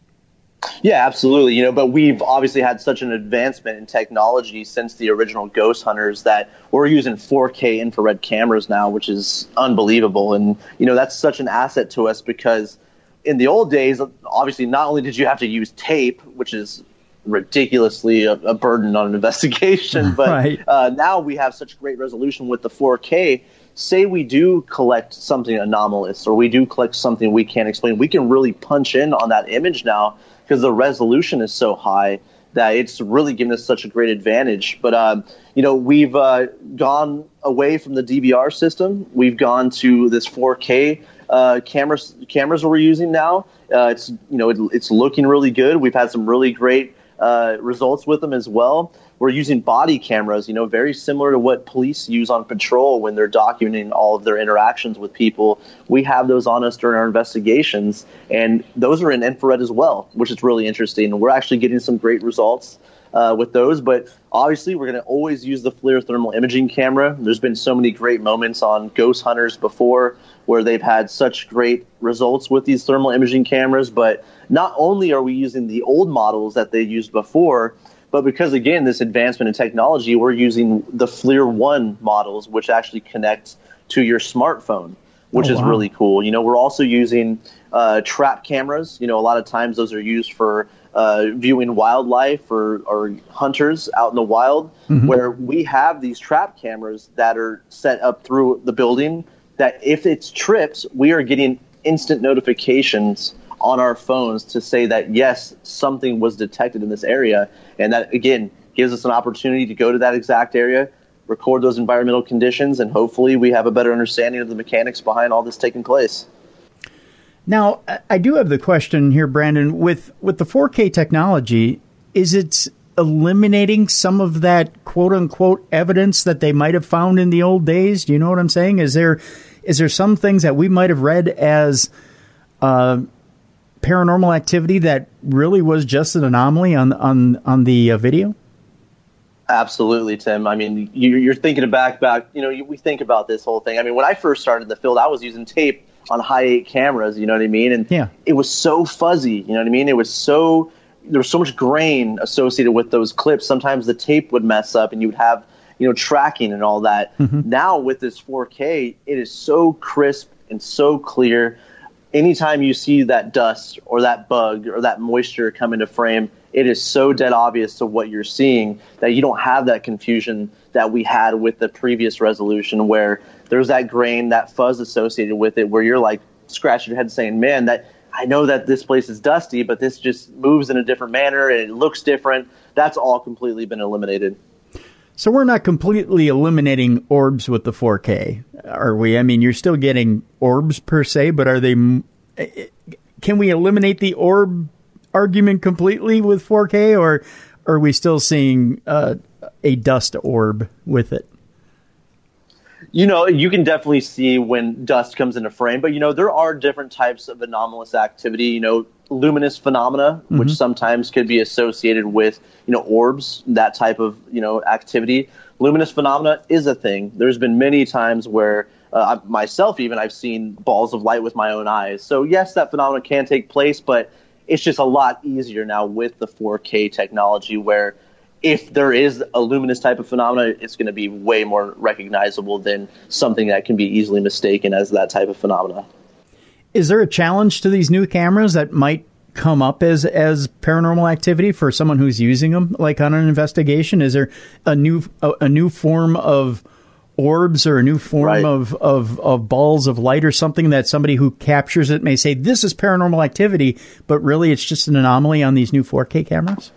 Yeah, absolutely. You know, but we've obviously had such an advancement in technology since the original Ghost Hunters that we're using four K infrared cameras now, which is unbelievable. And, you know, that's such an asset to us, because in the old days, obviously, not only did you have to use tape, which is ridiculously a, a burden on an investigation, but right. uh, now we have such great resolution with the four K. Say we do collect something anomalous, or we do collect something we can't explain, we can really punch in on that image now, because the resolution is so high that it's really given us such a great advantage. But, um, you know, we've uh, gone away from the D V R system. We've gone to this four K uh, cameras cameras we're using now. Uh, it's, you know, it, it's looking really good. We've had some really great uh, results with them as well. We're using body cameras, you know, very similar to what police use on patrol when they're documenting all of their interactions with people. We have those on us during our investigations, and those are in infrared as well, which is really interesting. And we're actually getting some great results uh, with those. But obviously, we're going to always use the FLIR thermal imaging camera. There's been so many great moments on Ghost Hunters before where they've had such great results with these thermal imaging cameras. But not only are we using the old models that they used before, but because, again, this advancement in technology, we're using the FLIR one models, which actually connect to your smartphone, which oh, is wow. really cool. You know, we're also using uh, trap cameras. You know, a lot of times those are used for uh, viewing wildlife or, or hunters out in the wild, mm-hmm. where we have these trap cameras that are set up through the building that if it's trips, we are getting instant notifications on our phones to say that, yes, something was detected in this area. And that, again, gives us an opportunity to go to that exact area, record those environmental conditions, and hopefully we have a better understanding of the mechanics behind all this taking place. Now, I do have the question here, Brandon. With, with the four K technology, is it eliminating some of that quote-unquote evidence that they might have found in the old days? Do you know what I'm saying? Is there is there some things that we might have read as uh, paranormal activity that really was just an anomaly on on on the uh, video? Absolutely, Tim. I mean, you, you're thinking back, back. You know, we think about this whole thing. I mean, when I first started in the field, I was using tape on high eight cameras, you know what I mean? And yeah. it was so fuzzy, you know what I mean? It was so, there was so much grain associated with those clips. Sometimes the tape would mess up and you would have, you know, tracking and all that. Mm-hmm. Now with this four K, it is so crisp and so clear. Anytime you see that dust or that bug or that moisture come into frame, it is so dead obvious to what you're seeing that you don't have that confusion that we had with the previous resolution where there's that grain, that fuzz associated with it where you're like scratching your head saying, man, that I know that this place is dusty, but this just moves in a different manner and it looks different. That's all completely been eliminated. So we're not completely eliminating orbs with the four K, are we? I mean, you're still getting orbs per se, but are they? Can we eliminate the orb argument completely with four K, or are we still seeing uh, a dust orb with it? You know, you can definitely see when dust comes into frame, but, you know, there are different types of anomalous activity, you know, luminous phenomena, mm-hmm. which sometimes could be associated with, you know, orbs, that type of, you know, activity. Luminous phenomena is a thing. There's been many times where uh, I, myself even I've seen balls of light with my own eyes. So, yes, that phenomena can take place, but it's just a lot easier now with the four K technology where if there is a luminous type of phenomena, it's going to be way more recognizable than something that can be easily mistaken as that type of phenomena. Is there a challenge to these new cameras that might come up as as paranormal activity for someone who's using them, like on an investigation? Is there a new a, a new form of orbs or a new form right. of, of, of balls of light or something that somebody who captures it may say, this is paranormal activity, but really it's just an anomaly on these new four K cameras?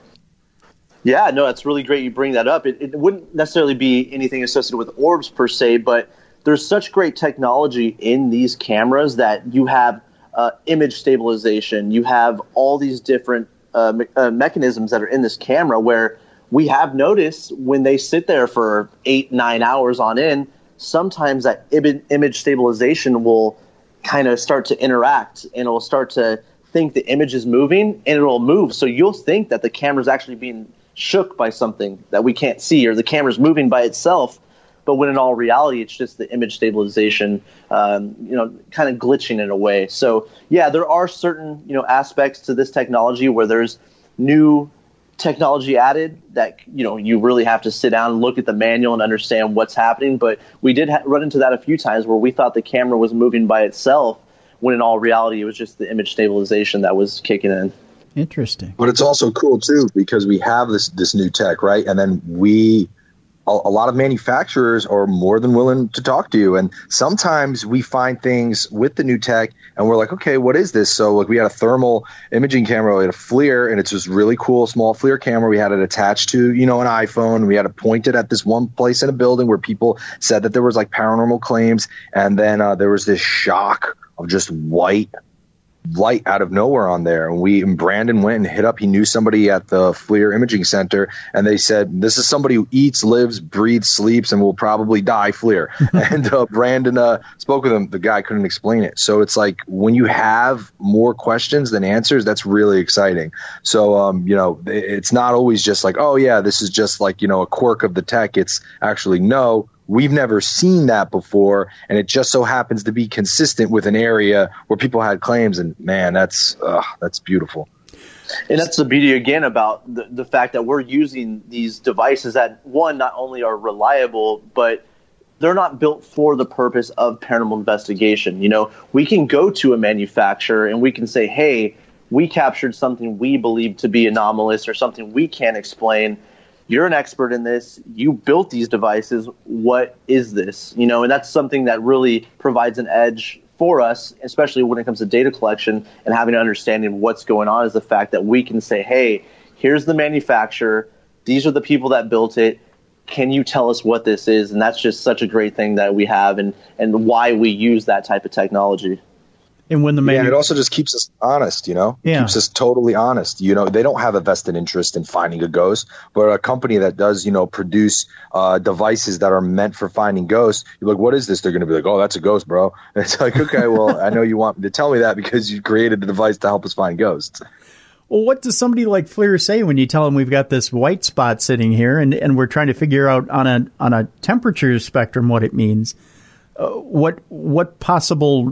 Yeah, no, it's really great you bring that up. It, it wouldn't necessarily be anything associated with orbs per se, but there's such great technology in these cameras that you have uh, image stabilization. You have all these different uh, me- uh, mechanisms that are in this camera where we have noticed when they sit there for eight, nine hours on end, sometimes that Im- image stabilization will kind of start to interact and it will start to think the image is moving and it will move. So you'll think that the camera's actually being shook by something that we can't see or the camera's moving by itself. But when in all reality, it's just the image stabilization, um, you know, kind of glitching in a way. So, yeah, there are certain, you know, aspects to this technology where there's new technology added that, you know, you really have to sit down and look at the manual and understand what's happening. But we did ha- run into that a few times where we thought the camera was moving by itself when in all reality, it was just the image stabilization that was kicking in. Interesting. But it's also cool, too, because we have this this new tech, right? And then we, a, a lot of manufacturers are more than willing to talk to you. And sometimes we find things with the new tech and we're like, okay, what is this? So like we had a thermal imaging camera, we had a FLIR, and it's this really cool small FLIR camera. We had it attached to, you know, an iPhone. We had it pointed at this one place in a building where people said that there was like paranormal claims. And then uh, there was this shock of just white light out of nowhere on there. And we and Brandon went and hit up. He knew somebody at the FLIR Imaging Center, and they said, this is somebody who eats, lives, breathes, sleeps, and will probably die FLIR. and uh, Brandon uh, spoke with him. The guy couldn't explain it. So it's like when you have more questions than answers, that's really exciting. So, um, you know, it's not always just like, oh, yeah, this is just like, you know, a quirk of the tech. It's actually, no, we've never seen that before, and it just so happens to be consistent with an area where people had claims, and man, that's uh, that's beautiful. And that's the beauty, again, about the, the fact that we're using these devices that, one, not only are reliable, but they're not built for the purpose of paranormal investigation. You know, we can go to a manufacturer and we can say, hey, we captured something we believe to be anomalous or something we can't explain. You're an expert in this. You built these devices. What is this? You know, and that's something that really provides an edge for us, especially when it comes to data collection and having an understanding of what's going on, is the fact that we can say, hey, here's the manufacturer. These are the people that built it. Can you tell us what this is? And that's just such a great thing that we have and, and why we use that type of technology. And when the manu- yeah, it also just keeps us honest, you know, yeah. keeps us totally honest. You know, they don't have a vested interest in finding a ghost, but a company that does, you know, produce uh, devices that are meant for finding ghosts, you're like, what is this? They're going to be like, oh, that's a ghost, bro. And it's like, okay, well, I know you want me to tell me that because you created the device to help us find ghosts. Well, what does somebody like FLIR say when you tell them we've got this white spot sitting here and, and we're trying to figure out on a on a temperature spectrum what it means? Uh, what what possible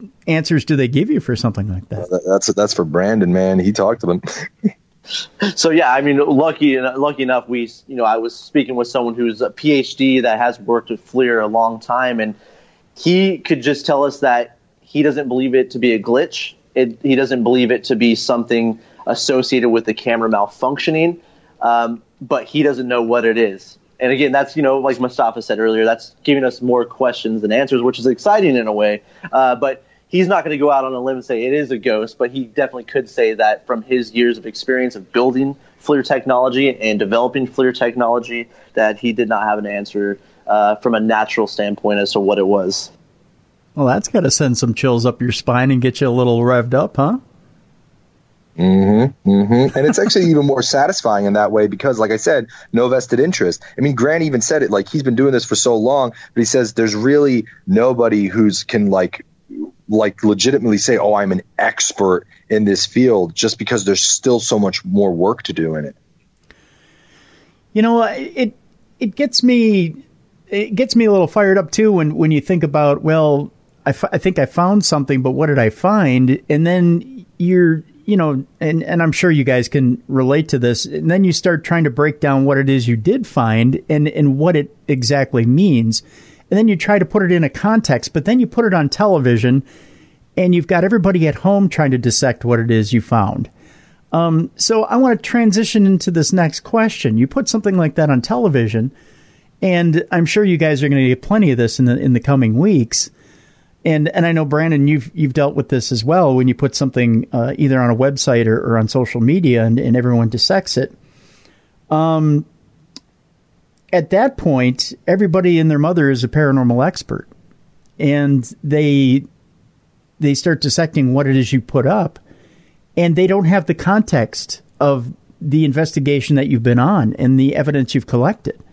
answers do they give you for something like that? Uh, that's that's for Brandon, man. He talked to them. So yeah, I mean, lucky lucky enough, we you know I was speaking with someone who's a P H D that has worked with FLIR a long time, and he could just tell us that he doesn't believe it to be a glitch. It, he doesn't believe it to be something associated with the camera malfunctioning, um, but he doesn't know what it is. And again, that's, you know, like Mustafa said earlier, that's giving us more questions than answers, which is exciting in a way. Uh, but he's not going to go out on a limb and say it is a ghost, but he definitely could say that from his years of experience of building FLIR technology and developing FLIR technology, that he did not have an answer uh, from a natural standpoint as to what it was. Well, that's got to send some chills up your spine and get you a little revved up, huh? Mm-hmm, mm-hmm. And it's actually even more satisfying in that way because, like I said, no vested interest. I mean, Grant even said it, like, he's been doing this for so long, but he says there's really nobody who's can, like, like legitimately say, oh, I'm an expert in this field, just because there's still so much more work to do in it. You know, it it gets me it gets me a little fired up too when when you think about, well, I, f- I think I found something, but what did I find? And then you're, you know, and, and I'm sure you guys can relate to this. And then you start trying to break down what it is you did find and, and what it exactly means. And then you try to put it in a context, but then you put it on television and you've got everybody at home trying to dissect what it is you found. Um, so I want to transition into this next question. You put something like that on television, and I'm sure you guys are going to get plenty of this in the in the coming weeks. And and I know, Brandon, you've you've dealt with this as well when you put something uh, either on a website or, or on social media and, and everyone dissects it. Um, at that point, everybody and their mother is a paranormal expert, and they they start dissecting what it is you put up, and they don't have the context of the investigation that you've been on and the evidence you've collected.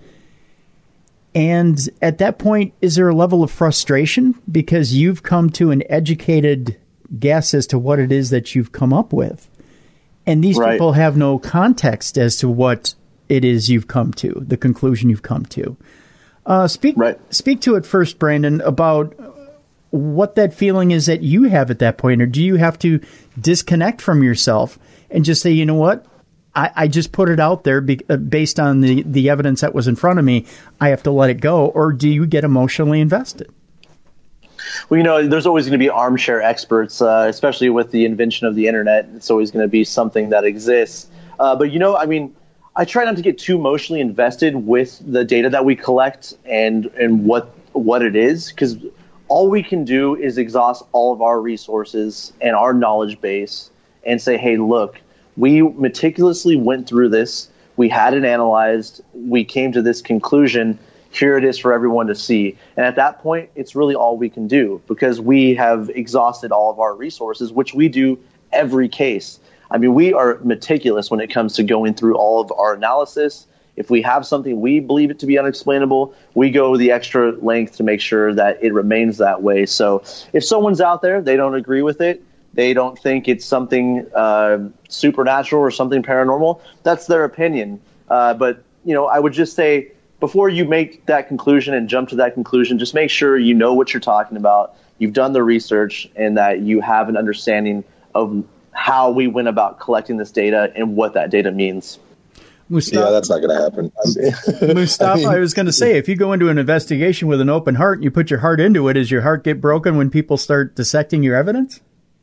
And at that point, is there a level of frustration because you've come to an educated guess as to what it is that you've come up with? And these right. people have no context as to what it is you've come to, the conclusion you've come to. Uh, speak, right. speak to it first, Brandon, about what that feeling is that you have at that point. Or do you have to disconnect from yourself and just say, you know what? I, I just put it out there be, uh, based on the, the evidence that was in front of me. I have to let it go. Or do you get emotionally invested? Well, you know, there's always going to be armchair experts, uh, especially with the invention of the internet. It's always going to be something that exists. Uh, but, you know, I mean, I try not to get too emotionally invested with the data that we collect and, and what what it is, because all we can do is exhaust all of our resources and our knowledge base and say, hey, look, we meticulously went through this. We had it analyzed. We came to this conclusion. Here it is for everyone to see. And at that point, it's really all we can do because we have exhausted all of our resources, which we do every case. I mean, we are meticulous when it comes to going through all of our analysis. If we have something we believe it to be unexplainable, we go the extra length to make sure that it remains that way. So if someone's out there, they don't agree with it, they don't think it's something uh, supernatural or something paranormal, that's their opinion. Uh, but, you know, I would just say before you make that conclusion and jump to that conclusion, just make sure you know what you're talking about, you've done the research, and that you have an understanding of how we went about collecting this data and what that data means. Mustafa, yeah, that's not going to happen. Mustafa, I, mean, I was going to say, if you go into an investigation with an open heart and you put your heart into it, does your heart get broken when people start dissecting your evidence?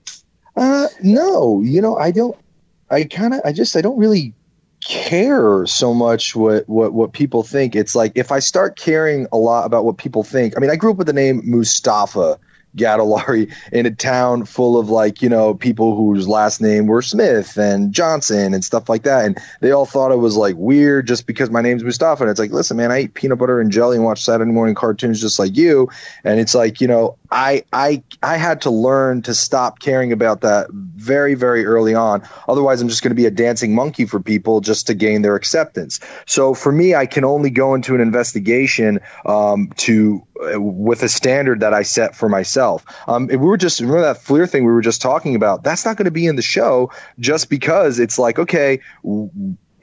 Uh, no, you know, I don't, I kind of, I just, I don't really care so much what, what, what people think. It's like, if I start caring a lot about what people think, I mean, I grew up with the name Mustafa Gadolari in a town full of, like, you know, people whose last name were Smith and Johnson and stuff like that. And they all thought it was, like, weird just because my name's Mustafa. And it's like, listen, man, I eat peanut butter and jelly and watch Saturday morning cartoons just like you. And it's like, you know, I, I, I had to learn to stop caring about that very, very early on. Otherwise, I'm just going to be a dancing monkey for people just to gain their acceptance. So for me, I can only go into an investigation um, to with a standard that I set for myself. Um, we were just, remember that FLIR thing we were just talking about? That's not going to be in the show just because it's like, okay,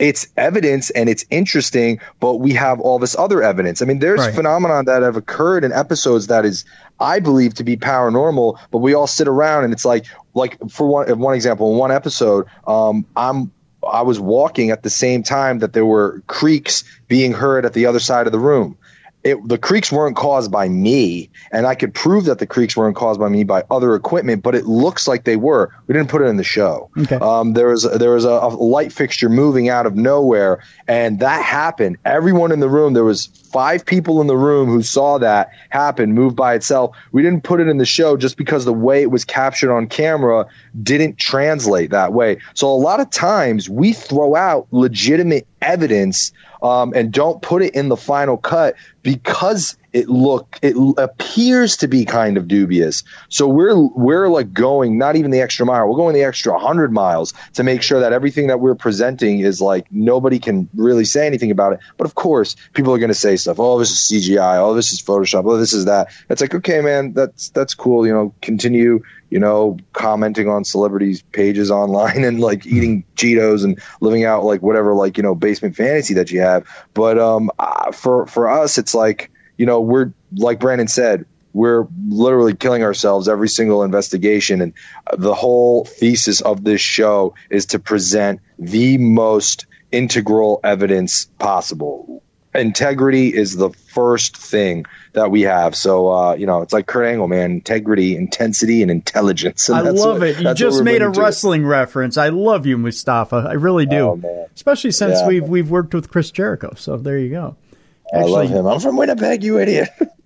it's evidence and it's interesting, but we have all this other evidence. I mean, there's right. phenomenon that have occurred in episodes that is, I believe, to be paranormal, but we all sit around and it's like, like for one, one example, in one episode, um, I'm, I was walking at the same time that there were creaks being heard at the other side of the room. It, the creaks weren't caused by me, and I could prove that the creaks weren't caused by me by other equipment, but it looks like they were. We didn't put it in the show. Okay. Um, there was there was a, a light fixture moving out of nowhere, and that happened. Everyone in the room, there was five people in the room who saw that happen, move by itself. We didn't put it in the show just because the way it was captured on camera didn't translate that way. So a lot of times we throw out legitimate evidence um, and don't put it in the final cut because it look it appears to be kind of dubious. So we're we're like going not even the extra mile. We're going the extra hundred miles to make sure that everything that we're presenting is like nobody can really say anything about it. But of course, people are going to say stuff. Oh, this is C G I. Oh, this is Photoshop. Oh, this is that. It's like, okay, man, that's that's cool. You know, continue. You know, commenting on celebrities' pages online and like eating Cheetos and living out like whatever, like, you know, basement fantasy that you have. But um, uh, for for us, it's like, you know, we're like Brandon said, we're literally killing ourselves every single investigation. And the whole thesis of this show is to present the most integral evidence possible. Integrity is the first thing that we have. So, uh, you know, it's like Kurt Angle, man, integrity, intensity, and intelligence. And I love what, it. You just made a wrestling reference. I love you, Mustafa. I really do. Oh, man. Especially since yeah. we've we've worked with Chris Jericho. So there you go. Actually, I love him. I'm from Winnipeg, you idiot.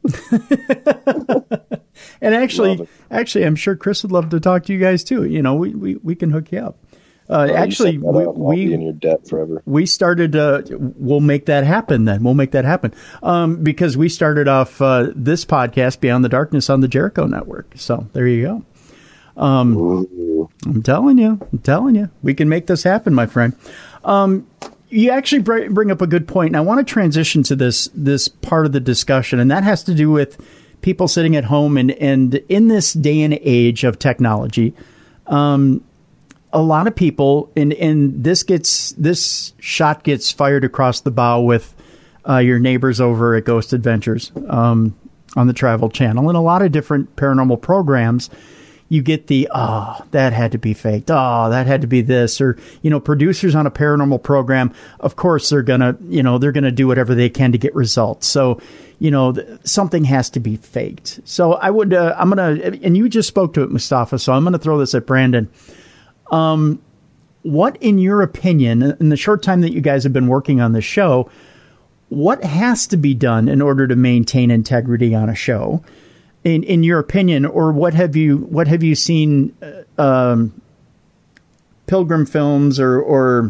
And actually, actually, I'm sure Chris would love to talk to you guys too. You know, we, we, we can hook you up. Uh, oh, actually, we, I'll we be in your debt forever. We started. Uh, we'll make that happen. Then we'll make that happen um, because we started off uh, this podcast, Beyond the Darkness, on the Jericho Network. So there you go. Um, I'm telling you, I'm telling you, we can make this happen, my friend. Um, you actually br- bring up a good point, and I want to transition to this this part of the discussion, and that has to do with people sitting at home and and in this day and age of technology. Um, A lot of people, and, and this gets this shot gets fired across the bow with uh, your neighbors over at Ghost Adventures um, on the Travel Channel and a lot of different paranormal programs. You get the, oh, that had to be faked. Oh, that had to be this. Or, you know, producers on a paranormal program, of course, they're going to, you know, they're going to do whatever they can to get results. So, you know, th- something has to be faked. So I would, uh, I'm going to, and you just spoke to it, Mustafa, so I'm going to throw this at Brandon. Um, what, in your opinion, in the short time that you guys have been working on the show, what has to be done in order to maintain integrity on a show, in in your opinion, or what have you what have you seen, uh, um, Pilgrim Films or or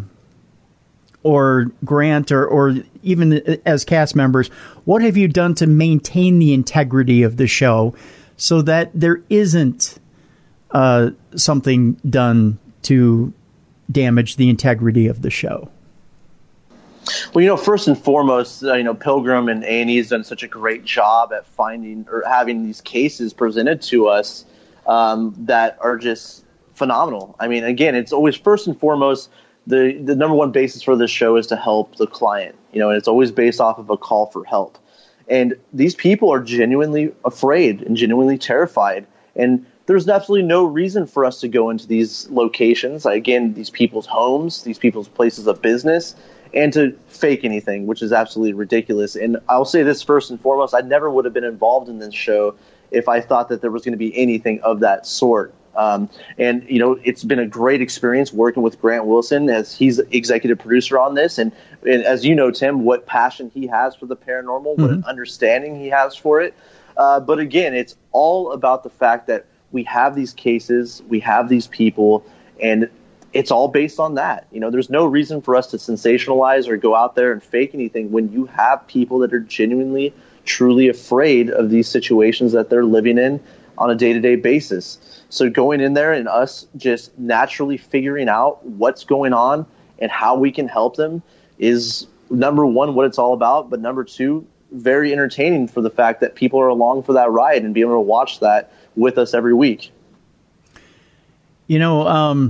or Grant or or even as cast members, what have you done to maintain the integrity of the show so that there isn't uh, something done to damage the integrity of the show? Well, you know, first and foremost, uh, you know, Pilgrim and A and E has done such a great job at finding or having these cases presented to us um, that are just phenomenal. I mean, again, it's always first and foremost, the, the number one basis for this show is to help the client, you know, and it's always based off of a call for help. And these people are genuinely afraid and genuinely terrified. And there's absolutely no reason for us to go into these locations, again, these people's homes, these people's places of business, and to fake anything, which is absolutely ridiculous. And I'll say this first and foremost, I never would have been involved in this show if I thought that there was going to be anything of that sort. Um, and, you know, it's been a great experience working with Grant Wilson as he's executive producer on this. And, and as you know, Tim, what passion he has for the paranormal, mm-hmm. what an understanding he has for it. Uh, but again, it's all about the fact that we have these cases, we have these people, and it's all based on that. You know, there's no reason for us to sensationalize or go out there and fake anything when you have people that are genuinely, truly afraid of these situations that they're living in on a day-to-day basis. So going in there and us just naturally figuring out what's going on and how we can help them is, number one, what it's all about, but number two, very entertaining for the fact that people are along for that ride and be able to watch that with us every week. You know, um,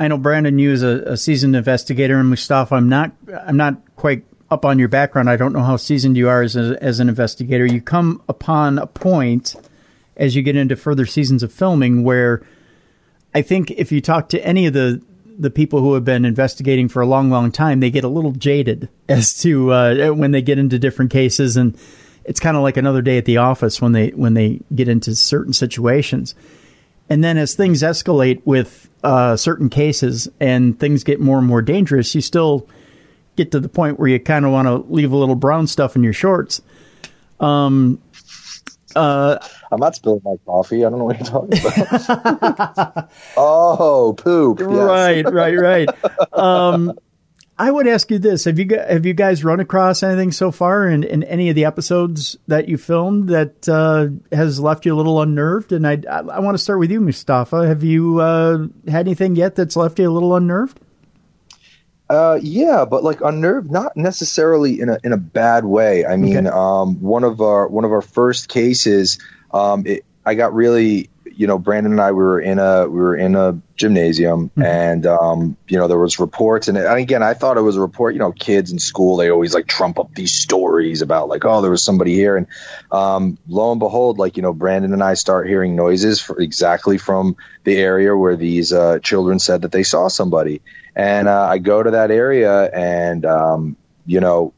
I know Brandon, you as a, a seasoned investigator, and Mustafa, I'm not, I'm not quite up on your background. I don't know how seasoned you are as a, as an investigator. You come upon a point as you get into further seasons of filming where I think if you talk to any of the the people who have been investigating for a long, long time, they get a little jaded as to uh, when they get into different cases, and it's kind of like another day at the office when they when they get into certain situations. And then as things escalate with uh, certain cases and things get more and more dangerous, you still get to the point where you kind of want to leave a little brown stuff in your shorts. Um, uh, I'm not spilling my coffee. I don't know what you're talking about. Oh, poop. Yes. Right, right, right. Um, I would ask you this. Have you have you guys run across anything so far in, in any of the episodes that you filmed that uh, has left you a little unnerved? And I, I, I want to start with you, Mustafa. Have you uh, had anything yet that's left you a little unnerved? Uh, yeah, but like unnerved, not necessarily in a in a bad way. I mean, okay. um, one of our one of our first cases, um, it, I got really, you know, Brandon and I we were in a we were in a gymnasium, mm-hmm. and um, you know, there was reports, and, and again, I thought it was a report. You know, kids in school, they always like trump up these stories about like, oh, there was somebody here, and um, lo and behold, like, you know, Brandon and I start hearing noises for exactly from the area where these uh, children said that they saw somebody. And uh, I go to that area, and um, you know,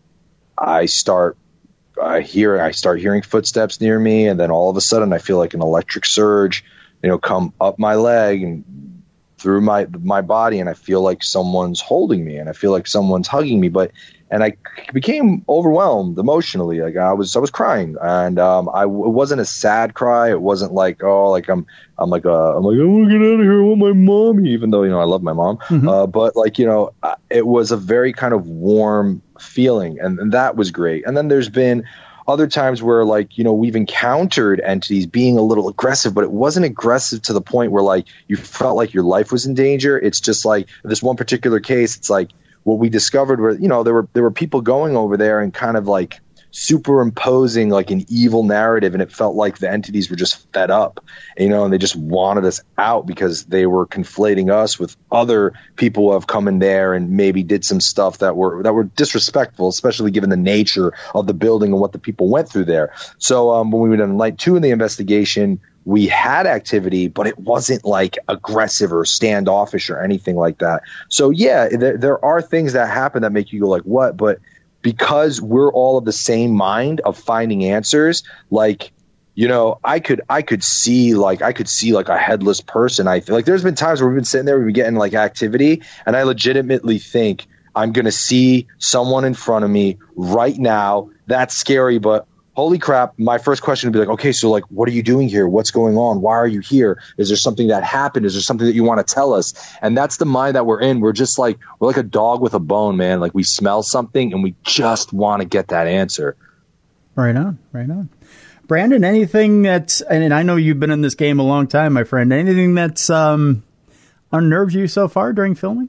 I start, I hear, I start hearing footsteps near me, and then all of a sudden, I feel like an electric surge, you know, come up my leg and through my my body, and I feel like someone's holding me, and I feel like someone's hugging me, but. And I became overwhelmed emotionally. Like I was, I was crying, and um, I it wasn't a sad cry. It wasn't like, oh, like I'm, I'm like, uh, I'm like, I want to get out of here. I want my mommy, even though you know I love my mom. Mm-hmm. Uh, but like you know, it was a very kind of warm feeling, and, and that was great. And then there's been other times where like you know we've encountered entities being a little aggressive, but it wasn't aggressive to the point where like you felt like your life was in danger. It's just like this one particular case. It's like. What we discovered were, you know, there were there were people going over there and kind of like superimposing like an evil narrative, and it felt like the entities were just fed up, you know, and they just wanted us out because they were conflating us with other people who have come in there and maybe did some stuff that were that were disrespectful, especially given the nature of the building and what the people went through there. So um, when we went on night two in the investigation, we had activity, but it wasn't like aggressive or standoffish or anything like that. So yeah, there, there are things that happen that make you go like, what? But because we're all of the same mind of finding answers, like, you know, I could, I could see like, I could see like a headless person. I feel like there's been times where we've been sitting there, we've been getting like activity, and I legitimately think I'm going to see someone in front of me right now. That's scary, but holy crap, my first question would be like, okay, so like, what are you doing here? What's going on? Why are you here? Is there something that happened? Is there something that you want to tell us? And that's the mind that we're in. We're just like, we're like a dog with a bone, man. Like we smell something and we just want to get that answer. Right on, right on. Brandon, anything that's, and I know you've been in this game a long time, my friend, anything that's um, unnerved you so far during filming?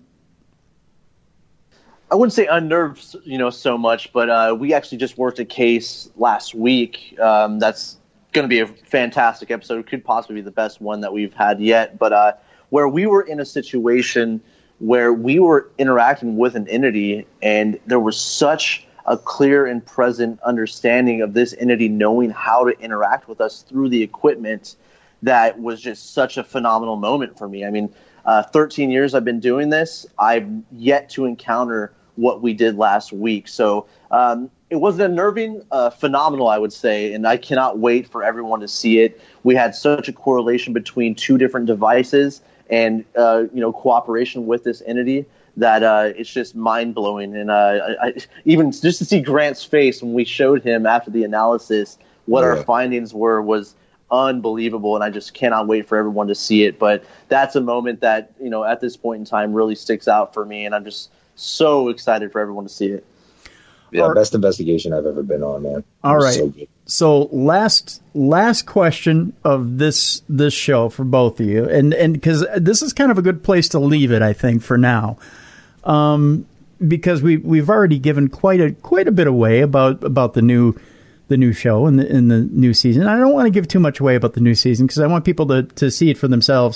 I wouldn't say unnerved, you know, so much, but uh, we actually just worked a case last week. Um, that's going to be a fantastic episode. It could possibly be the best one that we've had yet. But uh, where we were in a situation where we were interacting with an entity, and there was such a clear and present understanding of this entity knowing how to interact with us through the equipment, that was just such a phenomenal moment for me. I mean, uh, thirteen years I've been doing this. I've yet to encounter what we did last week. So um, it was unnerving, uh, phenomenal, I would say, and I cannot wait for everyone to see it. We had such a correlation between two different devices and uh, you know cooperation with this entity that uh, it's just mind-blowing. And uh, I, I, even just to see Grant's face when we showed him after the analysis what yeah. our findings were was unbelievable, and I just cannot wait for everyone to see it. But that's a moment that, you know, at this point in time really sticks out for me, and I'm just so excited for everyone to see it. Yeah, best investigation I've ever been on, man. All right. So, so last last question of this this show for both of you, and and because this is kind of a good place to leave it, I think, for now, um, because we we've already given quite a quite a bit away about about the new the new show and the in the new season. I don't want to give too much away about the new season because I want people to to see it for themselves.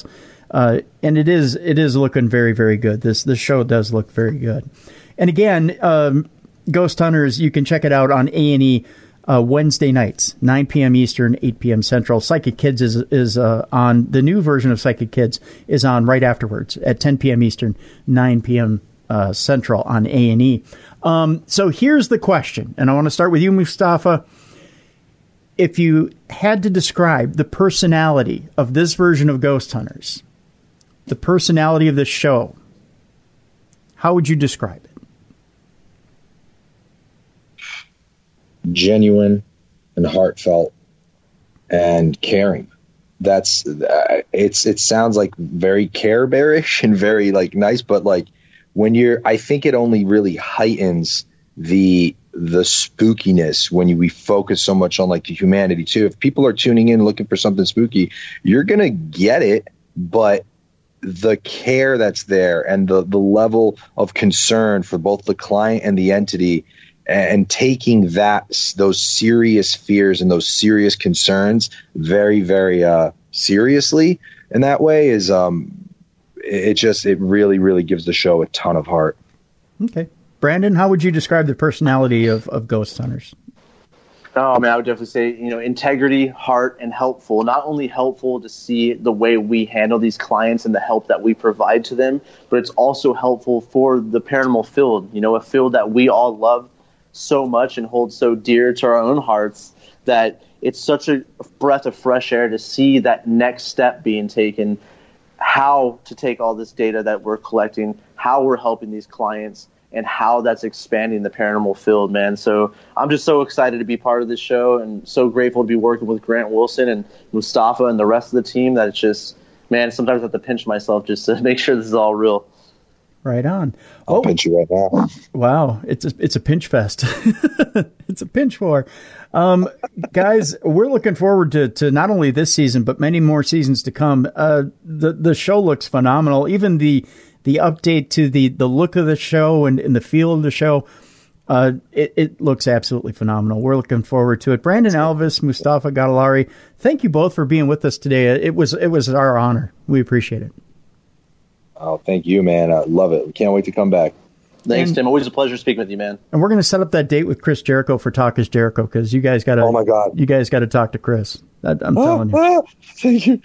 Uh, and it is it is looking very, very good. This this show does look very good. And again, um, Ghost Hunters, you can check it out on A and E uh, Wednesday nights, nine p.m. Eastern, eight p.m. Central. Psychic Kids is is uh, on, the new version of Psychic Kids is on right afterwards at ten p.m. Eastern, nine p.m. Uh, Central on A and E. Um, so here's the question, and I want to start with you, Mustafa. If you had to describe the personality of this version of Ghost Hunters, the personality of this show, how would you describe it? Genuine and heartfelt and caring. That's uh, it's it sounds like very Care Bearish and very like nice, but like when you're, I think it only really heightens the the spookiness when you, we focus so much on like the humanity too. If people are tuning in looking for something spooky, you're gonna get it, but the care that's there and the the level of concern for both the client and the entity, and taking that those serious fears and those serious concerns very, very uh, seriously in that way is um, it just it really, really gives the show a ton of heart. Okay, Brandon, how would you describe the personality of, of Ghost Hunters? Oh, man, I would definitely say, you know, integrity, heart, and helpful. Not only helpful to see the way we handle these clients and the help that we provide to them, but it's also helpful for the paranormal field, you know, a field that we all love so much and hold so dear to our own hearts, that it's such a breath of fresh air to see that next step being taken, how to take all this data that we're collecting, how we're helping these clients, and how that's expanding the paranormal field, man. So I'm just so excited to be part of this show and so grateful to be working with Grant Wilson and Mustafa and the rest of the team that it's just, man, sometimes I have to pinch myself just to make sure this is all real. Right on. I'll oh, pinch you right now. Wow, it's a, it's a pinch fest. It's a pinch war. Um, guys, we're looking forward to, to not only this season, but many more seasons to come. Uh, the, the show looks phenomenal. Even the the update to the, the look of the show and, and the feel of the show, uh, it, it looks absolutely phenomenal. We're looking forward to it. Brandon Alvis, Mustafa Gadalari, thank you both for being with us today. It was it was our honor. We appreciate it. Oh, thank you, man. I love it. We can't wait to come back. Thanks, and, Tim. Always a pleasure speaking with you, man. And we're going to set up that date with Chris Jericho for Talk is Jericho, because you guys got to. Oh my God! You guys got to talk to Chris. I, I'm ah, telling you. Ah, thank you.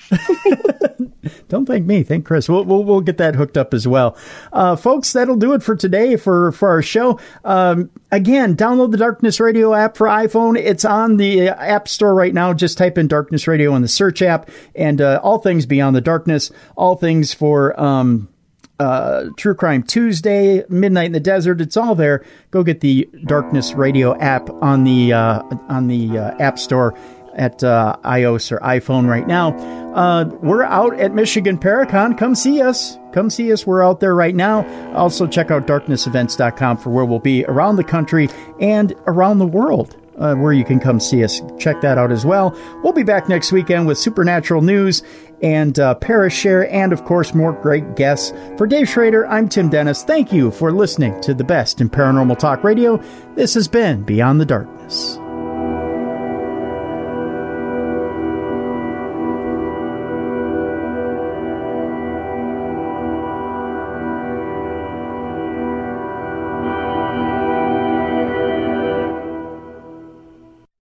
Don't thank me. Thank Chris. We'll we'll, we'll get that hooked up as well, uh, folks. That'll do it for today for for our show. Um, again, download the Darkness Radio app for iPhone. It's on the App Store right now. Just type in Darkness Radio in the search app, and uh, all things Beyond the Darkness, all things for. Um, Uh, True Crime Tuesday, Midnight in the Desert. It's all there. Go get the Darkness Radio app on the uh, on the uh, App Store at uh, iOS or iPhone right now. Uh, we're out at Michigan Paracon. Come see us. Come see us. We're out there right now. Also, check out darkness events dot com for where we'll be around the country and around the world. Uh, where you can come see us. Check that out as well. We'll be back next weekend with supernatural news and uh, Parish Share, and of course more great guests. For Dave Schrader, I'm Tim Dennis. Thank you for listening to the best in paranormal talk radio. This has been Beyond the Darkness.